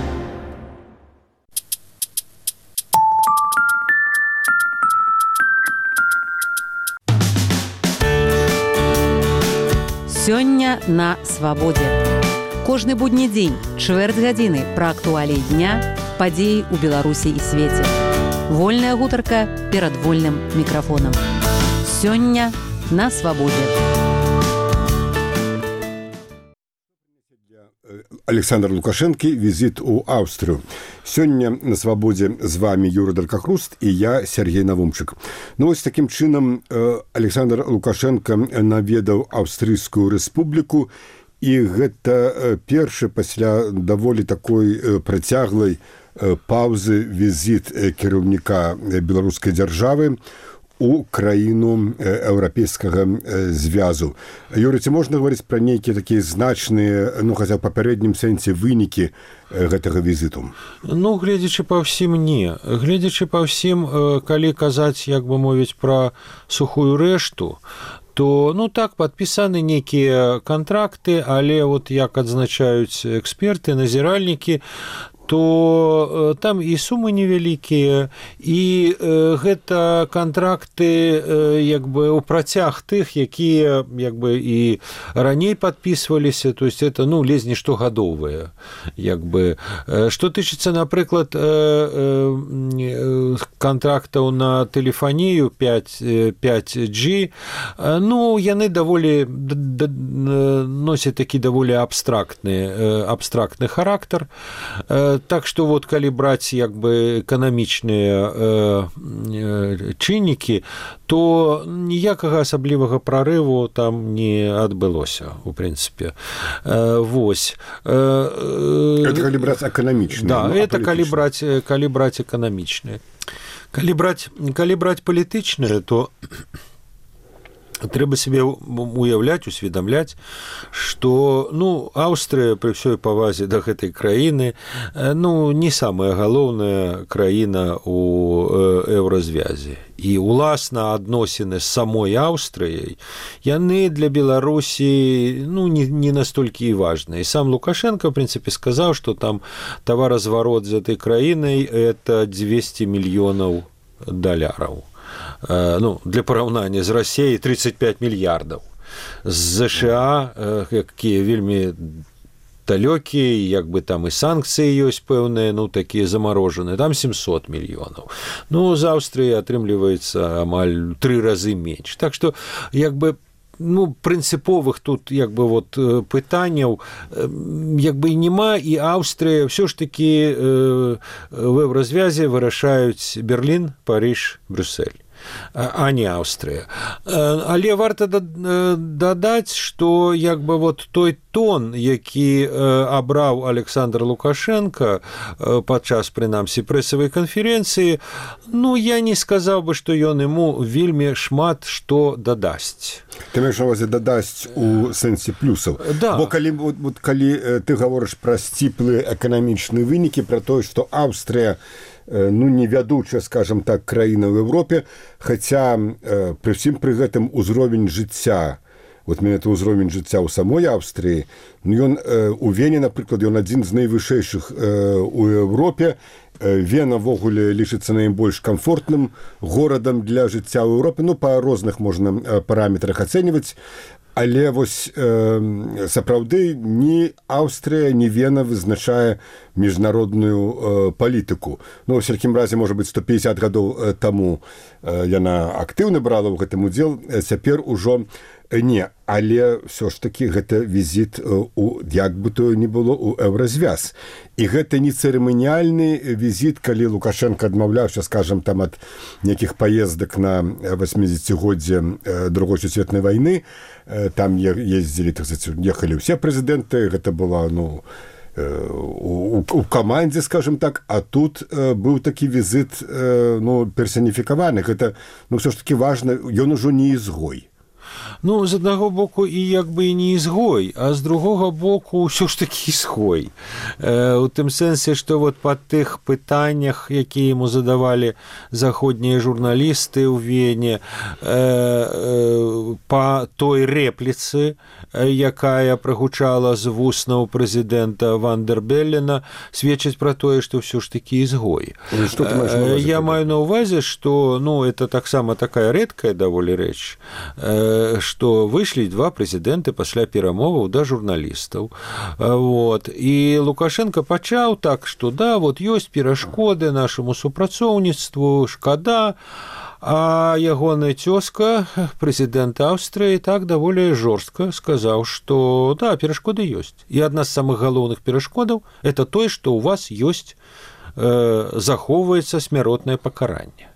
Сёння на свабодзе. Кожны будні дзень, чвэрць гадзіны пра актуаліі дня, падзеі ў Беларусі і свеце. Вольная гутарка перад вольным мікрафонам. Сёння на свабодзе. Александр Лукашенко, візіт у Аўстрыю. Сёння на свабодзе з вами Юрий Даркахруст і я, Сергей Навумчык. Ну вось такім чынам Александр Лукашенко наведаў Аўстрыйскую рэспубліку, і гэта першы пасля даволі такой працяглай паўзы візіт кіраўніка беларускай дзяржавы у краіну еўрапейскага звязу. Юрий, ці можна гаварыць пра нейкія такія значныя, ну, хаця ў папярэднім сэнсе вынікі гэтага візіту? Ну, гледзячы па ўсім, не. Гледзячы па ўсім, калі казаць, як бы мовіць, пра сухую рэшту, то, ну так, падпісаны нейкія кантракты, але вот як адзначаюць эксперты, назіральнікі, то там і сумы невялікія, і гэта кантракты як бы ў працяг тых, якія як бы і раней падпісваліся, то есть это, ну, ледзь не штогадовыя. Як бы. Што тычыцца, напрыклад, кантрактаў на тэлефанію 5G, ну, яны даволі носяць такі даволі абстрактны характар. Так што вот калі браць як бы эканамічныя чыннікі, то ніякага асаблівага прарыву там не адбылося, у прынцыпе. Вось. Это калі браць эканамічныя. Да, это калі браць эканамічныя. Калі браць палітычныя, то трэба себе уяўляць, усведамляць, што, ну, Аўстрыя пры ўсёй павазе да гэтай краіны, ну, не самая галоўная краіна ў еўразвязе. І, уласна, адносіны з самой Аўстрыяй, яны для Беларусі, ну, не настолькі і важныя. І сам Лукашенко, в прынцыпе, сказаў, што там таваразварот з этой краінай – это 200 мільёнаў даляраў. Ну, для параўнання з Расіяй 35 мільярдаў. З ЗША, якія вельмі далёкія, як бы там і санкцыі ёсць пэўныя, ну, такія замарожаныя, там 700 мільёнаў. Ну, з Аўстрыі атрымліваецца амаль 3 разы менш. Так што, як бы, ну, прынцыповых тут, як бы, вот, пытанняў, як бы, і няма, і Аўстрыя ўсё ж такі в еўразвязе вырашаюць Берлін, Париж, Брюссель, а не Аўстрыя. Але варта дадаць, што як бы вот той тон, які абраў Александр Лукашенко падчас, прынамсі, прэсавай канферэнцыі, ну, я не сказаў бы, што ён яму вельмі шмат што дадасць. Ты маеш на ўвазе дадасць у сэнсе плюсаў. Да. Бо калі ты гаворыш пра сціплыя эканамічныя вынікі, пра тое, што Аўстрыя, ну, не вядучая, скажем так, краіна ў Европе, хаця пры ўсім пры гэтым узровень жыцця, вот менавіта ўзровень жыцця ў самой Аўстрыі, ну, ён у Вене, напрыклад, ён адзін з найвышэйшых у Европе. Вена ввогуле лічыцца найбольш камфортным горадам для жыцця ў Европе, ну, па розных можна параметрах ацэньваць. Але вось сапраўды ні Аўстрыя, ні Вена вызначае міжнародную палітыку. Ну, ў всякім разе, можа быць, 150 гадоў таму яна актыўна брала ў гэтым удзел. Цяпер ужо Не, але ўсё ж такі гэта візіт у, як бы то ні было, у еўразвяз. І гэта не цырыманіяльны візіт, калі Лукашенко адмаўляўся, скажем, там ад нейкіх паездак на 80-годдзе Другой сусветнай вайны. Там ездзілі, так сказать, ехалі ўсе прэзідэнты, гэта была, ну, у камандзе, скажем так, а тут быў такі візіт, ну, персаніфікаваны. Гэта, ну, ўсё ж такі важна, ён ужо не ізгой. Ну, з аднаго боку і як бы і не ізгой, а з другога боку ўсё ж такі ізгой. У тым сэнсе, што вот па тых пытаннях, якія яму задавалі заходнія журналісты ў Вене, па той рэпліцы, якая прагучала з вуснаў прэзідэнта Ван дер Беллена, сведчыць пра тое, што ўсё ж такі ізгой. Я маю на ўвазе, што, ну, это таксама такая рэдкая даволі рэч, што выйшлі два прэзідэнты пасля перамоваў да журналістаў. Вот. І Лукашенко пачаў так, што да, вот ёсць перашкоды нашаму супрацоўніцтву, шкада, а ягоная цёзка, прэзідэнт Аўстрыі, так даволі жорстка сказаў, што да, перашкоды ёсць. І адна з самых галоўных перашкодаў – это тое, што ў вас ёсць, захоўваецца смяротнае пакаранне.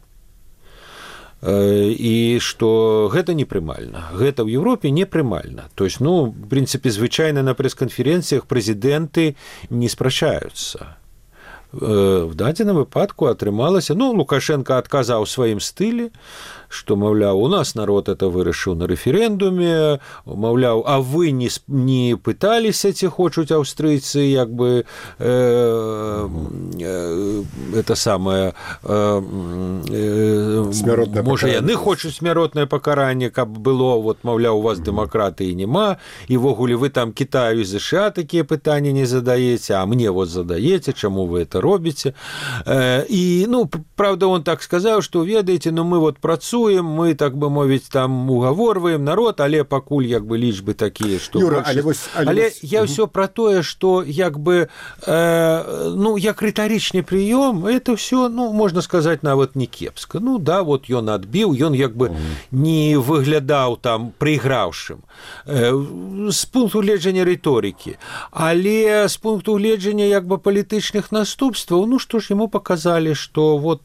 І што гэта непрымальна. Гэта ў Еўропе непрымальна. То есть, ну, в прынцыпе, звычайна на прэс-канферэнцыях прэзідэнты не спрачаюцца. В дадзеным выпадку атрымалася, ну, Лукашенко адказаў у сваім стылі, што, маўляў, у нас народ это вырашыў на рэферэндуме, маўляў, а вы не пыталіся, ці хочуць аўстрыйцы, як бы, это самае, можа, яны хочуць смяротнае пакаранне, каб было, вот, маўляў, у вас дэмакратыі няма, і ввогуле вы там Кітаю і ЗША такія пытанні не задаеце, а мне вот задаеце, чаму вы это робіце. І, ну, правда, он так сказаў, што, ведаеце, ну, мы вот працуем, мы, так бы мовіць, там угаворваем народ, але пакуль як бы лічбы такія, што Юра, але я ўсё пра тое, што як бы ну, як рытарычны прыём, это ўсё, ну, можна сказаць, нават не кепска. Ну да, вот ён адбіў, ён як бы не выглядаў там прыйграўшым з пункту гледжання рыторыкі, але з пункту гледжання як бы палітычных наступстваў, ну што ж яму паказалі, што вот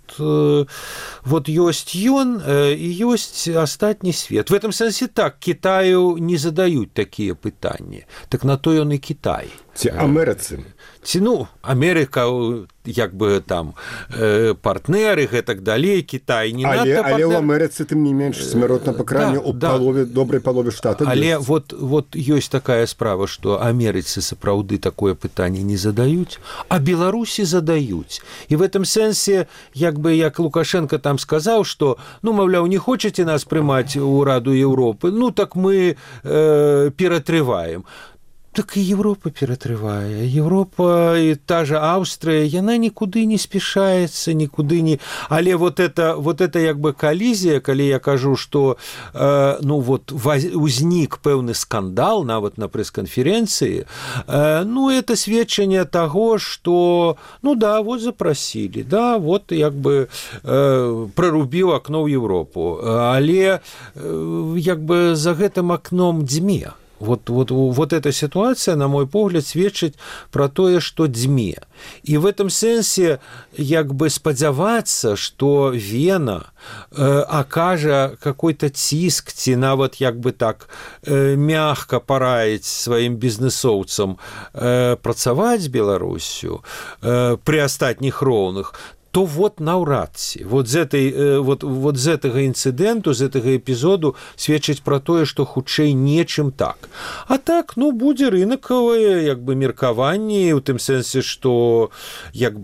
ёсць ён і ёсць астатні свет. В этом сэнсе так, Кітаю не задаюць такія пытанні. Так на то ён і Кітай. Ці Амерыцы? Ці, ну, Амерыка, як бы там партнеры, гэтак далей, Кітай не надта партнер. Але ў Амерыцы, тым не менш, смяротнае пакаранне ў добрай палове штатаў. Але вот ёсць такая справа, што Амерыцы сапраўды такое пытанне не задаюць, а Беларусі задаюць. І в этом сэнсе, як бы, як Лукашенко там сказаў, што, ну, маўляў, не хочаце нас прымаць у Раду Еўропы, ну, так мы ператрываем. Так і Европа ператрывае. Европа і та же Аўстрыя, яна нікуды не спешаецца, нікуды не... Але вот это як бы калізія, калі я кажу, што ну, вот, узнік пэўны скандал нават на прэс-канферэнцыі, ну, это сведчанне таго, што, ну, да, вот запросілі, да, вот як бы прарубіў акно ў Европу. Але як бы за гэтым акном дзьме. Вот эта ситуация, на мой погляд, сведчыць про тое, што дзьме. І в этом сэнсе як бы спадзявацца, што Вена акажа какой-то ціск, ці нават як бы так мягка параіць сваім бізнесоўцам працаваць з Беларусю пры астатніх роўных, то вот наўрад ці. Вот з гэтага інцыдэнту, з гэтага эпізоду сведчыць пра тое, што хутчэй нечым так. А так, ну, будзе рынакавае, як бы, меркаванне, у тым сэнсе, што, як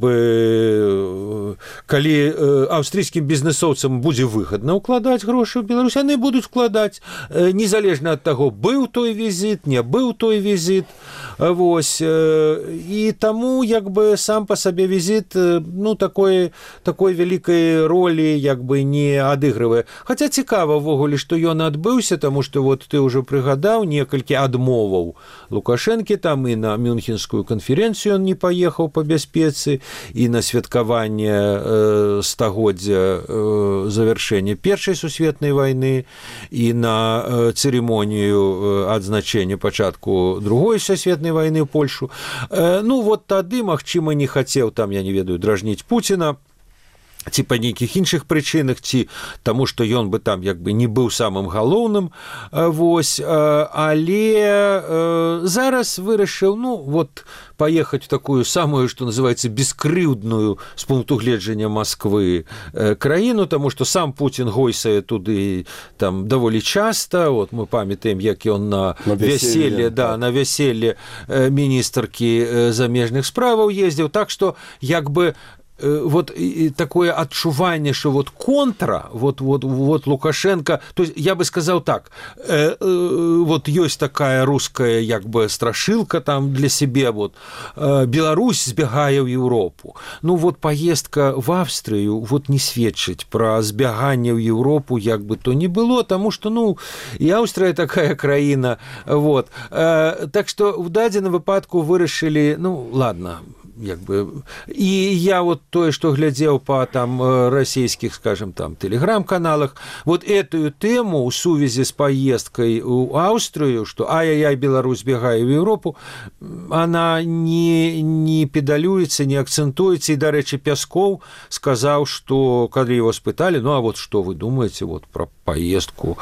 бы, калі аўстрыйскім бізнесоўцам будзе выгадна ўкладаць грошы ў Беларусь, яны будуць вкладаць, незалежна ад таго, быў той візіт, не быў той візіт. Вось. І таму, як бы, сам па сабе візіт, ну, такое такой вялікай ролі як бы не адыгрывае. Хаця цікава ўвогуле, што ён адбыўся, таму што вот ты ўжо прыгадаў некалькі адмоваў Лукашэнкі, там і на Мюнхенскую канферэнцыю ён не паехаў па бяспецы, і на святкаванне стагоддзя завяршэння Першай сусветнай вайны, і на цырымонію адзначэння пачатку Другой сусветнай вайны ў Польшу. Ну, вот тады, магчыма, не хацеў там, я не ведаю, дражніць Пуціна, ці па нейкіх іншых прычынах, ці таму, што ён бы там як бы не быў самым галоўным, вось, але зараз вырашыў, ну, вот, паехаць в такую самую, што называецца, бескрыўдную з пункту гледжання Масквы краіну, таму што сам Пуцін гойсае туды там даволі часта. Вот мы памятаем, як ён на вяселле, да, на вяселле міністркі замежных справаў ездзіў, так што як бы вот такое адчуванне, что вот контра, вот Лукашенко, то есть я бы сказал так, вот есть такая русская як бы страшилка там для себе, вот Беларусь збягае ў Европу. Ну вот поездка в Австрию вот не сведчыць про збяганне ў Европу як бы то не было, тому что, ну, и Австрия такая краіна, вот. Так что в дадзеным выпадку вырашылі, ну, ладно, як бы, і я вот тое, што глядзеў па там расійскіх, скажем, там телеграм-каналах, вот эту тэму ў сувязі з паездкай у Аўстрыю, што ай-яй-яй, Беларусь бегае ў Европу, она не педалюецца, не акцэнтуецца, і, дарэчы, Пяскоў сказаў, што калі его спыталі, ну, а вот што вы думаеце вот про поездку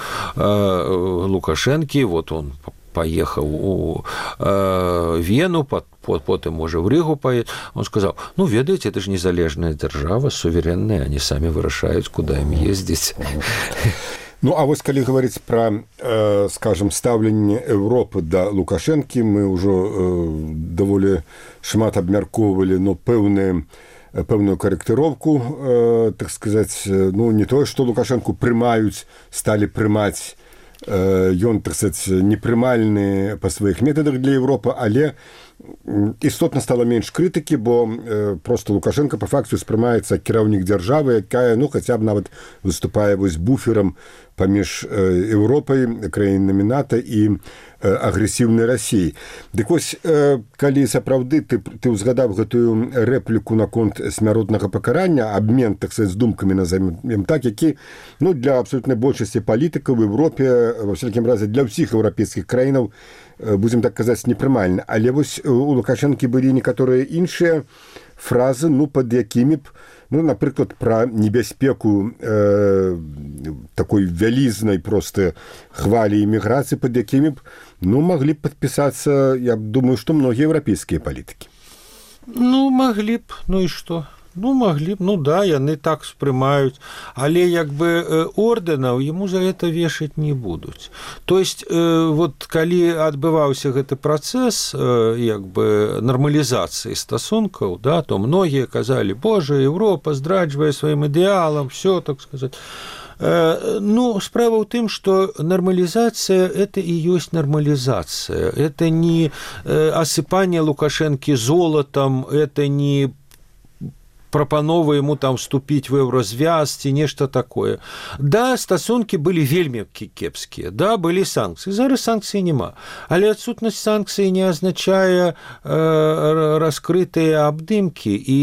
Лукашэнкі, вот он поехал у Вену, потом, может, в Ригу поедет. Он сказал, ну, ведаете, это же незалежная держава, суверенная, они сами вырашают, куда им ездить. Ну, а вот, когда говорить про, скажем, ставление Европы до Лукашенки, мы уже довольно шмат обмярковывали, но пэўную корректировку, так сказать, ну, не то, что Лукашенку прымаюць, стали прымаць, ён, так сказать, непрымальны па сваіх метадах для Европы, але істотна стала менш крытыкі, бо просто Лукашенко па факту спрымаецца кіраўнік дзяржавы, якая, ну, хаця б нават выступае вось буферам паміж Еўропай, краінамі НАТО і агрэсіўнай Расіі. Дык вось, калі сапраўды ты ўзгадаў гэтую рэпліку наконт смяротнага пакарання, абмен, так сказать, з думкамі назовем так, які, ну, для абсолютнай большасці палітыкаў в Европе, во всякім разе для ўсіх еўрапейскіх краінаў, будем так казаць, непрымальна. Але вось у Лукашэнкі былі некаторыя іншыя фразы, ну, пад якімі б, ну, напрыклад, пра небяспеку такой вялізнай просто хвалі іміграцыі, пад якімі б, ну, маглі б падпісацца, я думаю, што многія еўрапейскія палітыкі. Ну, маглі б, ну і што? Ну, маглі б, ну да, яны так спрымаюць, але як бы ордэнаў яму за гэта вешаць не будуць. То есть, вот калі адбываўся гэты працэс як бы нармалізацыі стасункаў, да, то многія казалі, боже, Европа здраджвае сваім ідэалам, все, так сказать. Ну, справа ў тым, што нармалізацыя – это і ёсць нармалізацыя. Это не асыпанне Лукашэнкі золотам, это не прапанова ему там вступіць в еўразвяз ці нешта такое. Да, стасункі былі вельмі кепскія, да, былі санкцыі. Зараз санкцый няма. Але адсутнасць санкцый не азначае раскрытыя абдымкі. І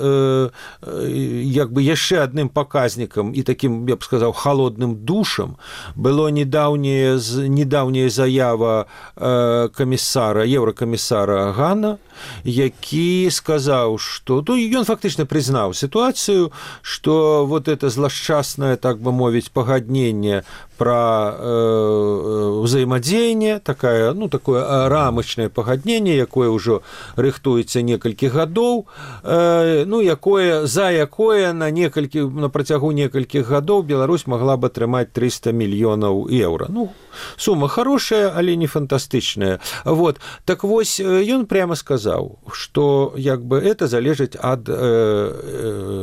як бы яшчэ адным паказнікам і такім, я б сказаў, халодным душам было недаўняя заява еўракамісара Гана, які сказаў, што, ну, ён фактычна признал ситуацию, что вот это злосчастное, так бы мовить, погоднение про взаимодзеянне, такое рамочное погоднение, якое ўжо рыхтуецца некалькі гадоў, ну, за якое на працягу некалькіх гадоў Беларусь могла бы атрымаць 300 мільёнаў еўра. Ну, сумма хорошая, але не фантастычная. Вот. Так вось, ён прямо сказаў, что як бы это залежыць ад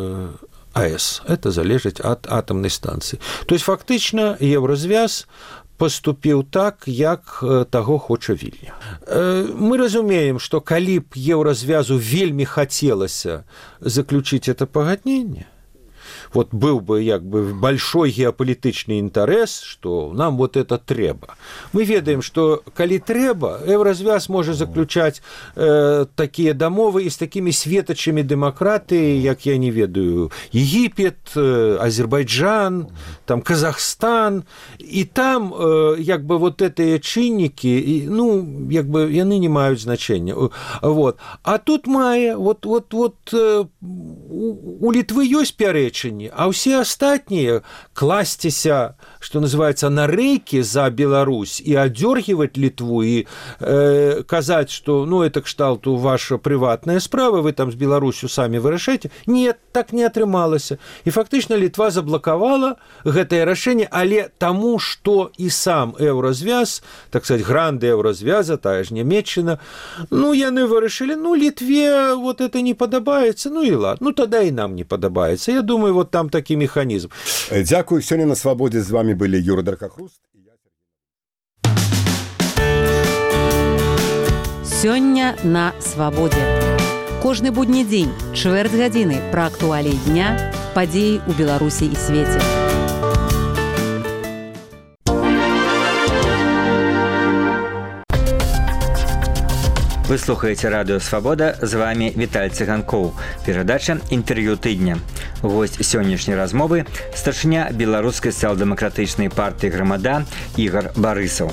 АЭС, это залежыць ад атамнай станцыі. То есть фактычна еўразвяз паступіў так, як таго хоча Вільня. Мы разумеем, што калі б еўразвязу вельмі хацелася заключыць это пагадненне, вот был бы як бы большой геополитичный интерес, что нам вот это трэба. Мы ведаем, что калі трэба, Еўразвяз можа заключаць такія дамовы і з такімі светачамі дэмакратыі, як я не ведаю, Египет, Азербайджан, там Казахстан, і там як бы вот гэтыя чыннікі, ну, як бы яны не маюць значення. Вот. А тут мае, вот у Літвы ёсць пярэчанні, а ўсе астатнія класціся, што называецца, на рэйкі за Беларусь і аддёргіваць Літву і казаць, што ну это кшталту ваша прыватная справа, вы там з Беларусю самі вырашаеце. Нет, так не атрымалася. І фактычна Літва заблакавала гэтае рашэнне, але таму, што і сам Еўразвяз, так сказать, гранды Еўразвяза, тая ж Нямецчына, ну яны вырашылі, ну Літве вот это не падабаецца, ну і ладно, ну тада і нам не падабаецца. Я думаю, вот там такі механізм. Дзякую. Сёння на Свабодзе з вами былі Юрый Даркахруст. Сёння на Свабодзе. Кожны будні дзень, чвэрць гадзіны пра актуаліі дня, падзеі ў Беларусі і свеце. Вы слухаеце радыё «Свабода», з вами Віталь Цыганкоў. Перадача «Інтэрв'ю тыдня». Госць сённяшняй размовы – старшыня беларускай сацыял-дэмакратычнай партыі «Грамада» Ігар Барысаў.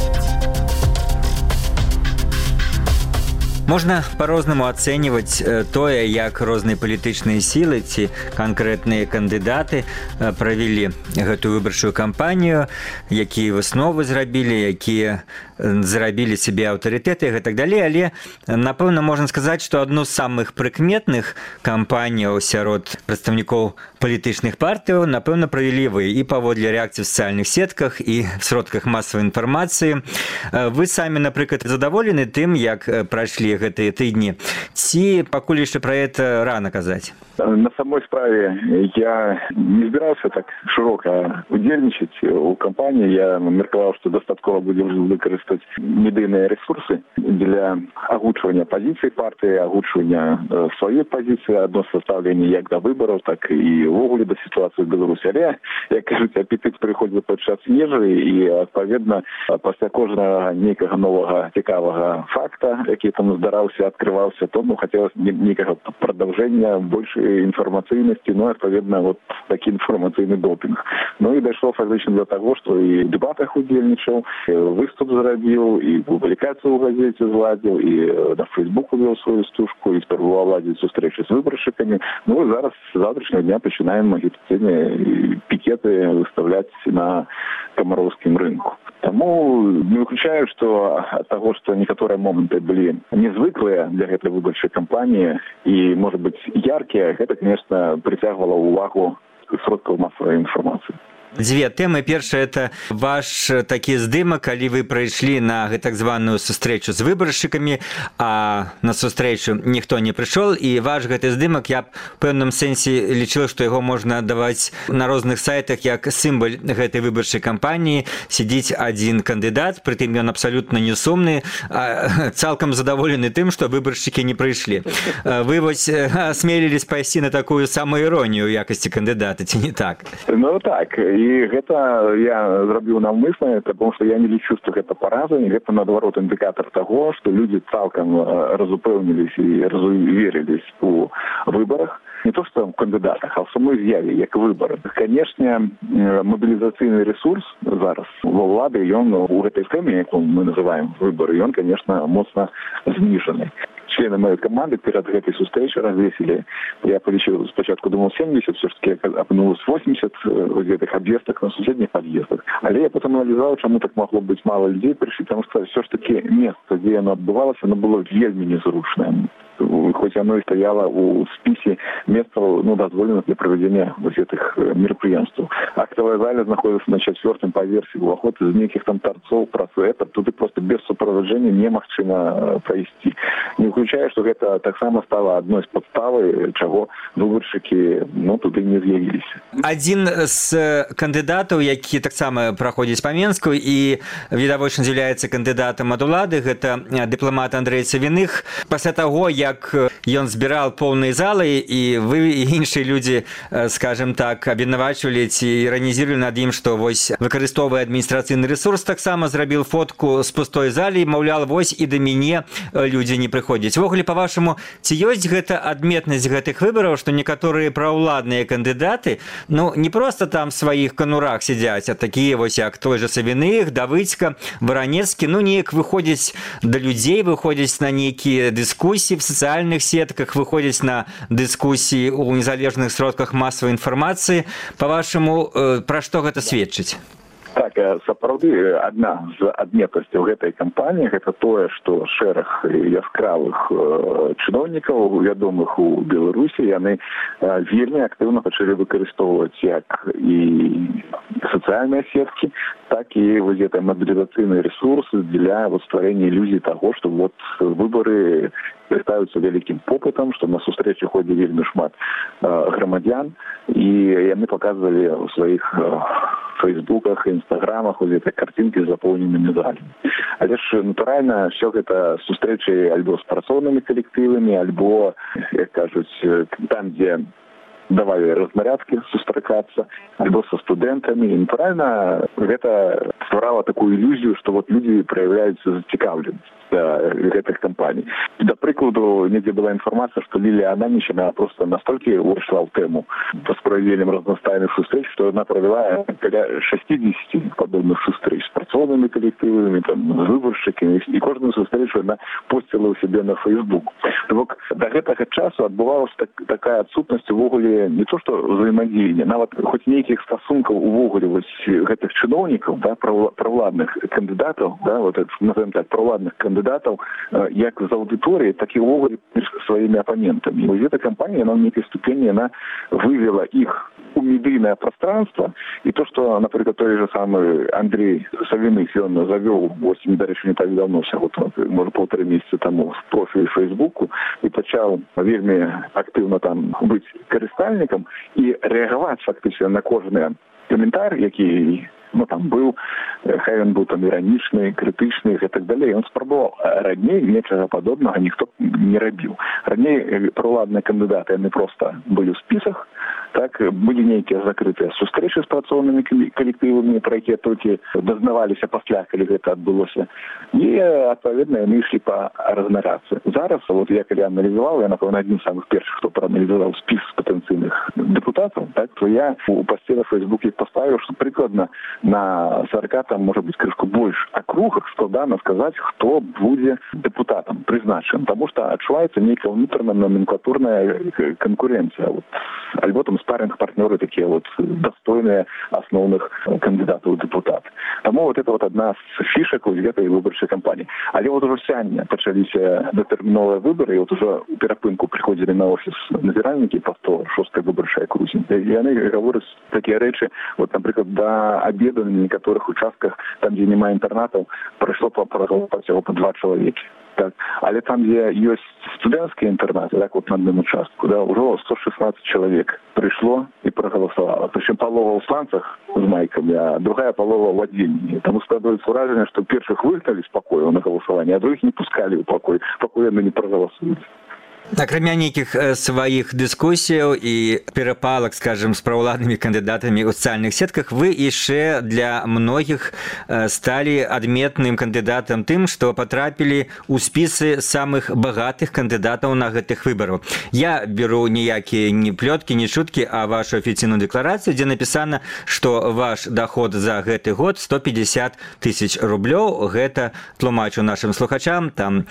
Можна па-рознаму ацэньваць тое, як розныя палітычныя сілы ці канкрэтныя кандыдаты правялі гэтую выбарчую кампанію, якія высновы зрабілі, якія зрабілі сябе аўтарытэты і гэтак далей, але, напэўна, можна сказаць, што адну з самых прыкметных кампаніяў сярод прадстаўнікоў палітычных партыяў, напэўна, правялі вы і паводле рэакцыі ў сацыяльных сетках і в сродках масавай інфармацыі. Вы самі, напрыклад, задаволены тым, як прайшлі гэтыя тыдні, ці пакуль яшчэ пра гэта рана казаць? На самой справе я не збіраўся так шырока удзельнічаць у кампаніі. Я меркаваў, што дастаткова будзем выкарыстаць медыйныя рэсурсы для агучвання пазіцыі партыі, агучвання сваёй пазіцыі адносно стаўлення як да выбараў, так і ўвогуле да сітуацыі ў Беларусі. Але, як кажуць, апетыт прыходзіць падчас ежы, і адпаведна пасля кожнага нейкага новага цікавага факта, які там здараўся, адкрываўся, то хацелася нейкага прадаўжэння, больш інфармацыйнасці, ну, адпаведна, вот такі інфармацыйны допінг. Ну і дайшло фактычна да таго, што і ў дэбатах удзельнічаў, выступ зрабіў, і публікацыю ў газеце зладзіў, і на Фейсбуку вёў сваю стужку, і спрабаваў ладзіць сустрэчы з выбаршчыкамі. Ну, зараз з завтрашняга дня пачынаем агітацыйныя пікеты выставляць на камароўскім рынку. Таму не выключаю, што ад таго, што некаторыя моманты былі незвыклыя для гэтай выбарчай кампаніі і, можа быць, яркія, гэта, конечно, прыцягвала ўвагу сродкаў масавай інфармацыі. Дзве тэмы. Першая – это ваш такі здымак, калі вы прыйшлі на так званую сустрэчу з выбаршчыкамі, а на сустрэчу ніхто не прыйшоў, і ваш гэты здымак, я в пэўным сэнсе лічыла, што яго можна даваць на розных сайтах як сімвал гэтай выбарчай кампаніі. Сядзіць адзін кандыдат, прытым ён абсалютна не сумны, а цалкам задаволены тым, што выбаршчыкі не прыйшлі. Вы вось асмелілись пайсці на такую самаіронію ў якасці кандыдата, ці не так? Ну так, і гэта я зрабіў наўмысна, тому што я не лічу, што гэта параза, і гэта, наадварот, індыкатар таго, што людзі цалкам разупэўніліся і разуверылись у выбарах. Не то, што в кандыдатах, а в самой з'яве, як выбары. Канешне, мобілізацыйны ресурс зараз ва ўлады, ён у гэтай схеме, якую мы называем выбары, ён, конечно, моцна зніжаны. Члены моей команды перед этой встречей развесили. Я полечил спочатку, думал 70, все-таки опнулось 80 в этих объездах на соседних подъездах. Але я потом анализовал, чему так могло быть мало людей пришли, потому что все-таки место, где оно отбывалось, оно было вельми незручное. хоть оно и стояло у списе мест, дозволенных для проведения вот этих мероприятий. Актовая зала находится на 4-м поверсе, уваход из неких там торцов, просвета, туды просто без сопровождения немагчыма пройти. Не включая, что это так само стало одной из подставы, чего выборщики туды не з'явились. Один з кандидатаў, які таксама праходзіць па Менску і відавочна з'яўляецца кандыдатам ад улады, гэта дыпламат Андрэй Савіных. Пасля таго, як ён збіраў поўныя залы, і вы і іншыя людзі, скажем так, абвінавачвалі ці іранізировали над ім, што вось выкарыстоўвае адміністрацыйны ресурс, таксама зрабіў фотку з пустой залі, маўляў, вось і да мяне людзі не прыходзяць. Ввогуле, па-вашаму, ці ёсць гэта адметнасць гэтых выбараў, што некаторыя праўладныя кандыдаты, не просто там в сваіх канурах сядзяць, а такія вось як той же Савіных, Давыдзька, Баранецкі, неяк выходзяць да людзей, выходзяць на нейкія дыскусіі в сацыяльных сетках, выходзяць на дыскусіі ў незалежных сродках масавай інфармацыі. Па-вашаму, пра што гэта сведчыць? Так, сапраўды, адна з адметнасцяў гэтай кампаніі гэта тое, што шэраг яскравых чыноўнікаў, вядомых у Беларусі, яны вельмі актыўна пачалі выкарыстоўваць як і сацыяльныя сеткі, так і вось гэты мабілізацыйны ресурс для стварэння ілюзіі таго, што выбары ставятся вялікім попытам, што на сустрэчы ходзі вельмі шмат грамадзян, і яны паказвалі ў сваіх фейсбуках, інстаграмах вот этой картинки с заполненными залами. Але ж, натуральна, все гэта сустрэчы альбо з працоўнымі калектывамі, альбо, як кажуць, там, дзе давали разнарядки сустракаться, альбо со студентами. И натурально это стварало такую иллюзию, что вот люди проявляются зацікаўленасць гэтых кампаний. До прикладу, недзе была информация, что Лилия Ананичева просто настолько ушла в тему по проведением разностайных встреч, что она провела около 60 подобных встреч с працоўнымі коллективами, там, с выборщиками, и каждую встречу она постила у себя на Facebook. Так, до гэтага часу адбывалась такая отсутность увогуле не то, что взаимодействия, нават хоть нейкіх стасункаў увогуле гэтых чыноўнікаў, да, правладных кандидатов, да, вот это, назовем так, правладных кандидатов, як з аудиторией, так и увогуле своими оппонентами. И эта кампания, она в некой ступени, она вывела их у медийное пространство, и то, что, например, той же самый Андрей Савіных, он завел, до речі, не так давно, может, 1,5 месяца тому, в профиль Фейсбуку, и почал вельми активно там быть користальником и реагировать фактически на кожный комментарий, який там был, хай он был там ироничный, критичный и так далее. И он спробовал. Ранее ничего подобного никто не робил. Ранее проладные кандидаты, они просто были в списках, так, были некие закрытые встречи с працоўнымі коллективами, про які толькі дазнаваліся пасля, калі гэта адбылося. И, отповедно, они шли по разнарядцы. Зараз, вот я когда анализовал, я, напевно, один из самых первых, кто проанализовал список потенциальных депутатов, так, то я у посте на Фейсбуке поставил, что прикладно на 40, там, может быть, крышку больше округах складано сказать, кто будет депутатом призначен. Потому что отчувается некая внутренняя номенклатурная конкуренция. Вот. Альбо там спарринг-партнеры такие вот достойные основных кандидатов в депутат. Тому вот это вот одна з фішек у этой выборчай кампании. Але вот уже сёння пачаліся датэрміновыя выборы, и вот уже у перапынку приходили на офис назиральники по 106-й выборчай окрузе. И они говорят такие речи, вот, например, до обеда на некоторых участках, там, где нема интернатов, прошло всего по 2 человека. Так. Але там, где есть студентские интернаты, так вот на одном участку, да, уже 116 человек пришло и проголосовало. Причем полова в станциях с майками, а другая полова в отделении. Тому складывается выражение, что первых выгнали спокойно на голосование, а других не пускали в покой, покойно не проголосуют. Акрамя нейкіх сваіх дыскусіяў і перапалак, скажем, з праўладнымі кандыдатамі ў сацыяльных сетках, вы яшчэ для многіх сталі адметным кандыдатам тым, што патрапілі ў спісы самых багатых кандыдатаў на гэтых выбараў. Я беру ніякія не плёткі, не шуткі, а вашу афіцыйную дэкларацыю, дзе напісана, што ваш доход за гэты год 150 тысяч рублёў. Гэта, тлумачу нашым слухачам, там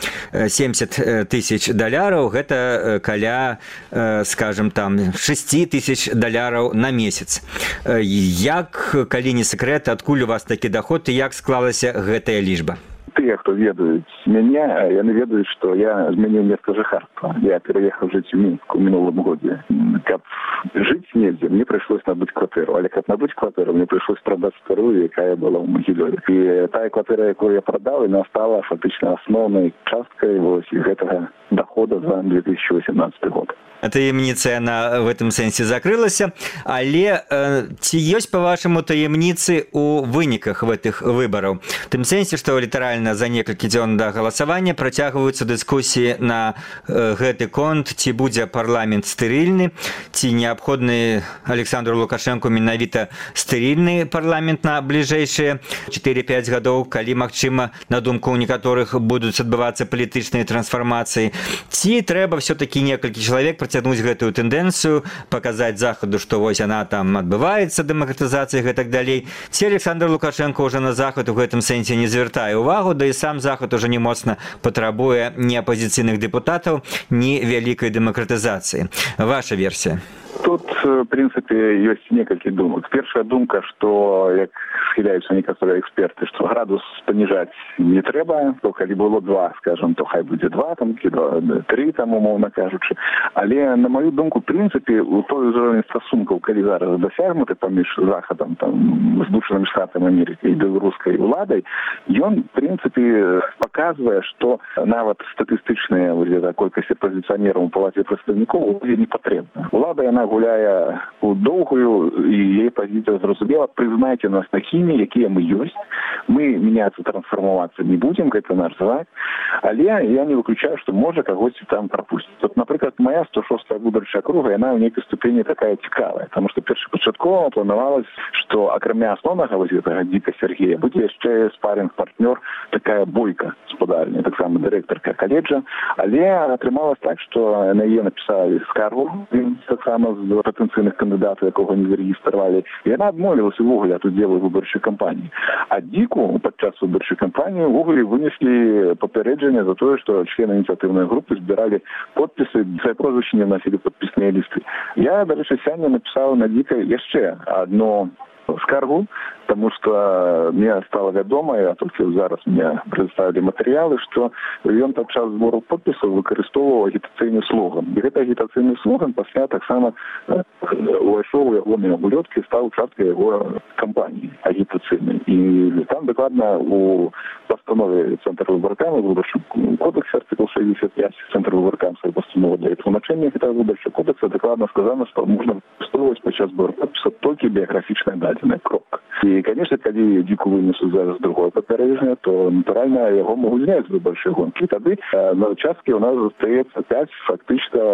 70 тысяч доляраў, гэта каля, скажем, там 6 тысяч доляраў на месяц. Як, калі не секрет, адкуль у вас такі доход і як склалася гэтая лічба? тыя, хто ведаюць мяне, яны ведаюць, што я змяніў месца жыхарства. Я пераехаў жыць у Мінск у мінулым годзе. Каб жыць недзе, мне прыйшлось набыць кватэру, але каб набыць кватэру, мне прыйшлось прадаць старую, якая была ў Магілёве. І тая кватэра, якую я прадаў, яна стала фактычна асноўнай часткай гэтага дохода за 2018 год. Таемніца яна в этом сэнсе закрылася, але ці ёсць па-вашаму таемніцы у выніках гэтых выбараў? В тым сэнсе, што літаральна за некалькі дзён да галасавання працягваюцца дыскусіі на гэты конт, ці будзе парламент стэрильны, ці неабходны Александру Лукашэнку менавіта стэрильны парламент на бліжэйшыя 4-5 гадоў, калі, магчыма, на думку ў некаторых будуць адбывацца палітычныя трансфармацыі, ці трэба все-таки некалькі чалавек працягнуць гэтую тэндэнцыю, паказаць захаду, што вось яна там адбываецца, дэмакратызацыя і гэтак далей. Ці Александр Лукашенко ўжо на захад у гэтым сэнсе не звяртае ўвагу, да і сам захад ужо не моцна патрабуе ні апазіцыйных дэпутатаў, ні вялікай дэмакратызацыі. Ваша версія? Тут, в принципе, есть несколько думок. Первая думка, что, как схиляются некоторые эксперты, что градус понижать не треба, то коли было 2, скажем, то хай будет 2, там, 3, там, умовно кажучи. Але, на мою думку, в принципе, у той узровень стосунков, коли зараз досягнути поміж Заходом, там, Злученими Штатами Америки и белорусской владой, он, в принципе, показывает, что нават статистичная колькость оппозиционеров в Палате представников не потребна. Влада, она гуляе у доўгую, і яе пазіцыя зразумела, прызнайце нас такімі, якія мы ёсць. Мы меняться, трансформоваться не будем, гэта наш знак. Але я не выключаю, что можа кагосьці там пропустить. Вот, например, моя 106-я выбарчая округа, яна ў нейкай ступені такая цікавая, потому что першапачаткова планавалось, что акрамя асноўнага вось гэтага Дзіка Сергея будзе яшчэ спарринг-партнёр, такая Бойка спадарня, так само дырэктарка каледжа, але атрымалось так, что на яе написали скаргу, так само з патэнцыйных кандыдатаў, якога не зарэгістравалі, і яна адмовілася ўвогуле ад удзелу выбарчай кампаніі. А Дзіку падчас выбарчай кампаніі ўвогуле вынеслі папярэджанне за тое, што члены ініцыятыўнай групы збіралі подпісы, свае прозвішчы не вносілі падпісныя лісты. Я, дарэчы, сёння напісаў на Дзіка яшчэ адно скаргу, потому что мне стало вядома, я только зараз мне представили материалы, что ён падчас збору подпісаў выкарыстоўваў агітацыйны слоган. І гэты агітацыйны слоган пасля таксама увайшоў у яго на улёткі, стаў часткай яго кампаніі агітацыйнай. І там дакладна у постанове Центр выбаркам і выбарчым кодексе артикул 65 Центр выбаркам свой постанова для тлумачэння гэтага выбарчага кодекса дакладна сказано, што можна выкарыстоўваць падчас збору подпісаў толькі біяграфічная дадзеная кропка. И, конечно, когда Дзіку вынесут зараз другое папярэджанне, то натуральна яго могуць зняць з выбарчай гонкі. Тады на участке у нас застаецца 5 фактычна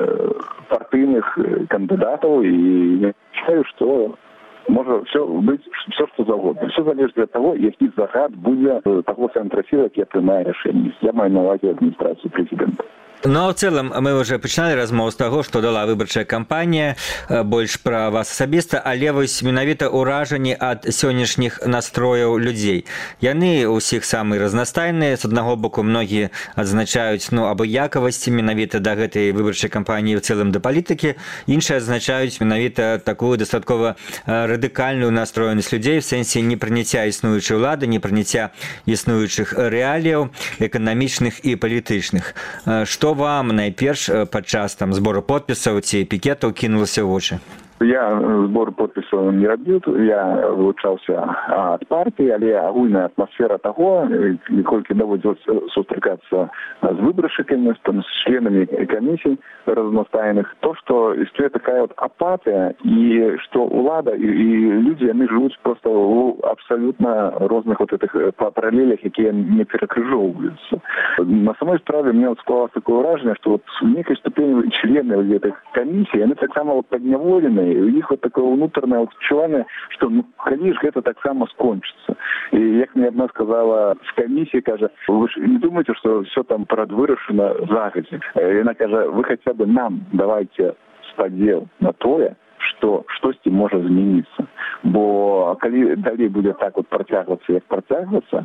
партыйных кандыдатаў, і я считаю, что может все быть все, что завгодно. Все залежит от того, які загад будзе таго цэнтра сілы, які прымае рашэнне. Я маю на увазе адміністрацыю прэзідэнта. Ну, а в цэлым мы ўжо пачыналі размову з таго, што дала выбарчая кампанія, больш пра вас асабіста, але вось менавіта ўражанні ад сённяшніх настрояў людзей. Яны ўсіх самыя разнастайныя. З аднаго боку, многія адзначаюць абыякавасці менавіта да гэтай выбарчай кампаніі, в цэлым да палітыкі. Іншыя адзначаюць менавіта такую дастаткова радыкальную настроенасць людзей в сэнсе непрыняцця існуючай улады, непрыняцця існуючых рэаліяў эканамічных і палітычных. Што вам найперш падчас там збору подпісаў ці пікетаў кінулася ў вочы? Я збор подпісаў не рабіў, я вылучаўся ад партыі, але агульная атмасфера таго, колькі даводзілася сустракацца з выбаршчыкамі, з членамі камісій разнастайных, то, што існуе такая вот апатыя, і што ўлада і людзі, яны жывуць проста ў абсалютна розных вот этих паралелях, якія не перакрыжоўваюцца. На самой справе мне склалася такое ўражанне, што вот у нейкай ступені члены гэтых камісій, яны таксама падняволены, у них вот такое внутреннее адчуванне, что калі ж гэта таксама скончыцца. І як мне одна сказала з камісіі, кажа, вы ж не думаете, что все там прадвырашана загадзя. Яна кажа, вы хотя бы нам давайте спадзел на тое, што штосьці можа змяніцца. Бо калі далей будзе так вот працягвацца, як працягвацца,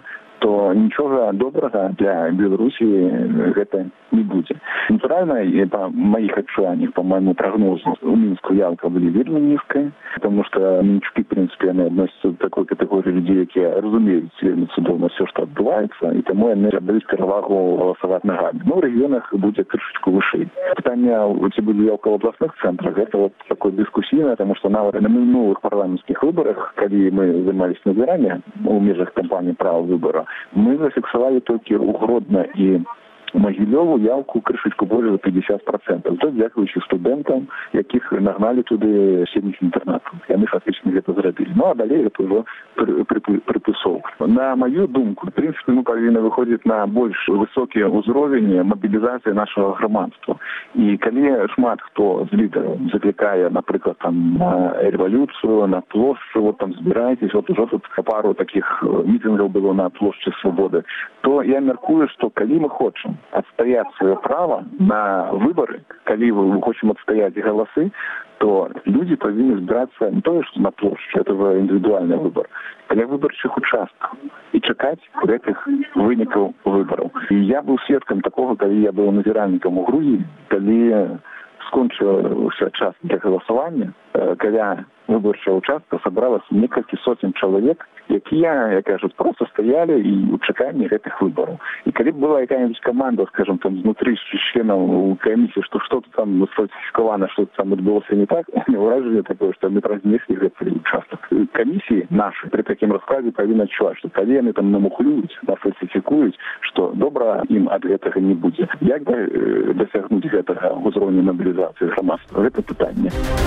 што нічога добрага для Беларусі гэта не будзе. Натуральна, па маіх адчуваннях, па майму прагнозу, у Мінску явка будзе вельмі нізкая, тому што мінчукі, в прынцыпе, яны адносяцца до такой катэгорыі людзей, якія разумеюць вельмі цудоўна все, што адбываецца, і таму яны даюць перавагу галасаваць нагамі. Ну, у рэгіёнах будзе крышачку вышэй. Пытанне, ці будзе явка ў абласных цэнтрах, гэта вот такое дыскусійнае, таму што нават на мінулых парламенцкіх выбарах, калі мы займаліся назіраннем у межах кампаніі права выбара, мы зафіксавалі толькі ў Гродна і Магілёву явку крышечку больш за 50%. То дзякуючы студэнтам, якіх нагналі туды сельных інтэрнатаў. Яны фактычна гэта зрабілі. Ну, а далей гэта ўжо прыпісоўка. На маю думку, в прынцыпе, мы павінны выходзіць на больш высокі ўзровень мабілізацыі нашага грамадства. І калі шмат хто з лідараў заклікае, напрыклад, там, на рэвалюцыю, на плошчу, вот там збірайцесь, вот ужо тут пару такіх мітынгаў было на плошчы Свабоды, то я мяркую, што калі мы хочам адстаяць сваё права на выбары, калі мы хочам адстаяць галасы, то людзі павінны збірацца не тое, што на плошчы, это індывідуальны выбар, але выбарчых участкаў і чакаць гэтых вынікаў выбараў. І я быў сведкам такога, калі я быў назіральнікам у Грузіі, калі скончыўся час для галасавання, каля выбарчага участка сабралася некалькі сотень чалавек, якія, як кажуць, просто стаялі і ў чаканні гэтых выбараў. І калі б была якая-нибудь каманда, скажем, там, знутры членаў камісіі, што што-то там сфальсіфікавана, што там адбылося не так, ўражанне такое, што мы разнеслі гэты участак. Камісіі нашы пры такім раскладзе павінны адчуваць, што калі яны там намухлююць, нафальсіфікуюць, што добра ім ад гэтага не будзе. Як дасягнуць гэтага ўзроўня мабілізацыі грамадства? Гэта пытанне.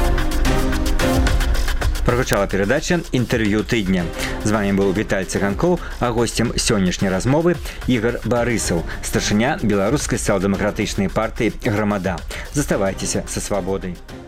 Прагучала перадача «Інтэрв'ю тыдня». З вами быў Віталь Цыганкоў, а госцем сённяшняй размовы Ігар Барысаў, старшыня беларускай сацыял-дэмакратычнай партыі «Грамада». Заставайцеся са свабодай.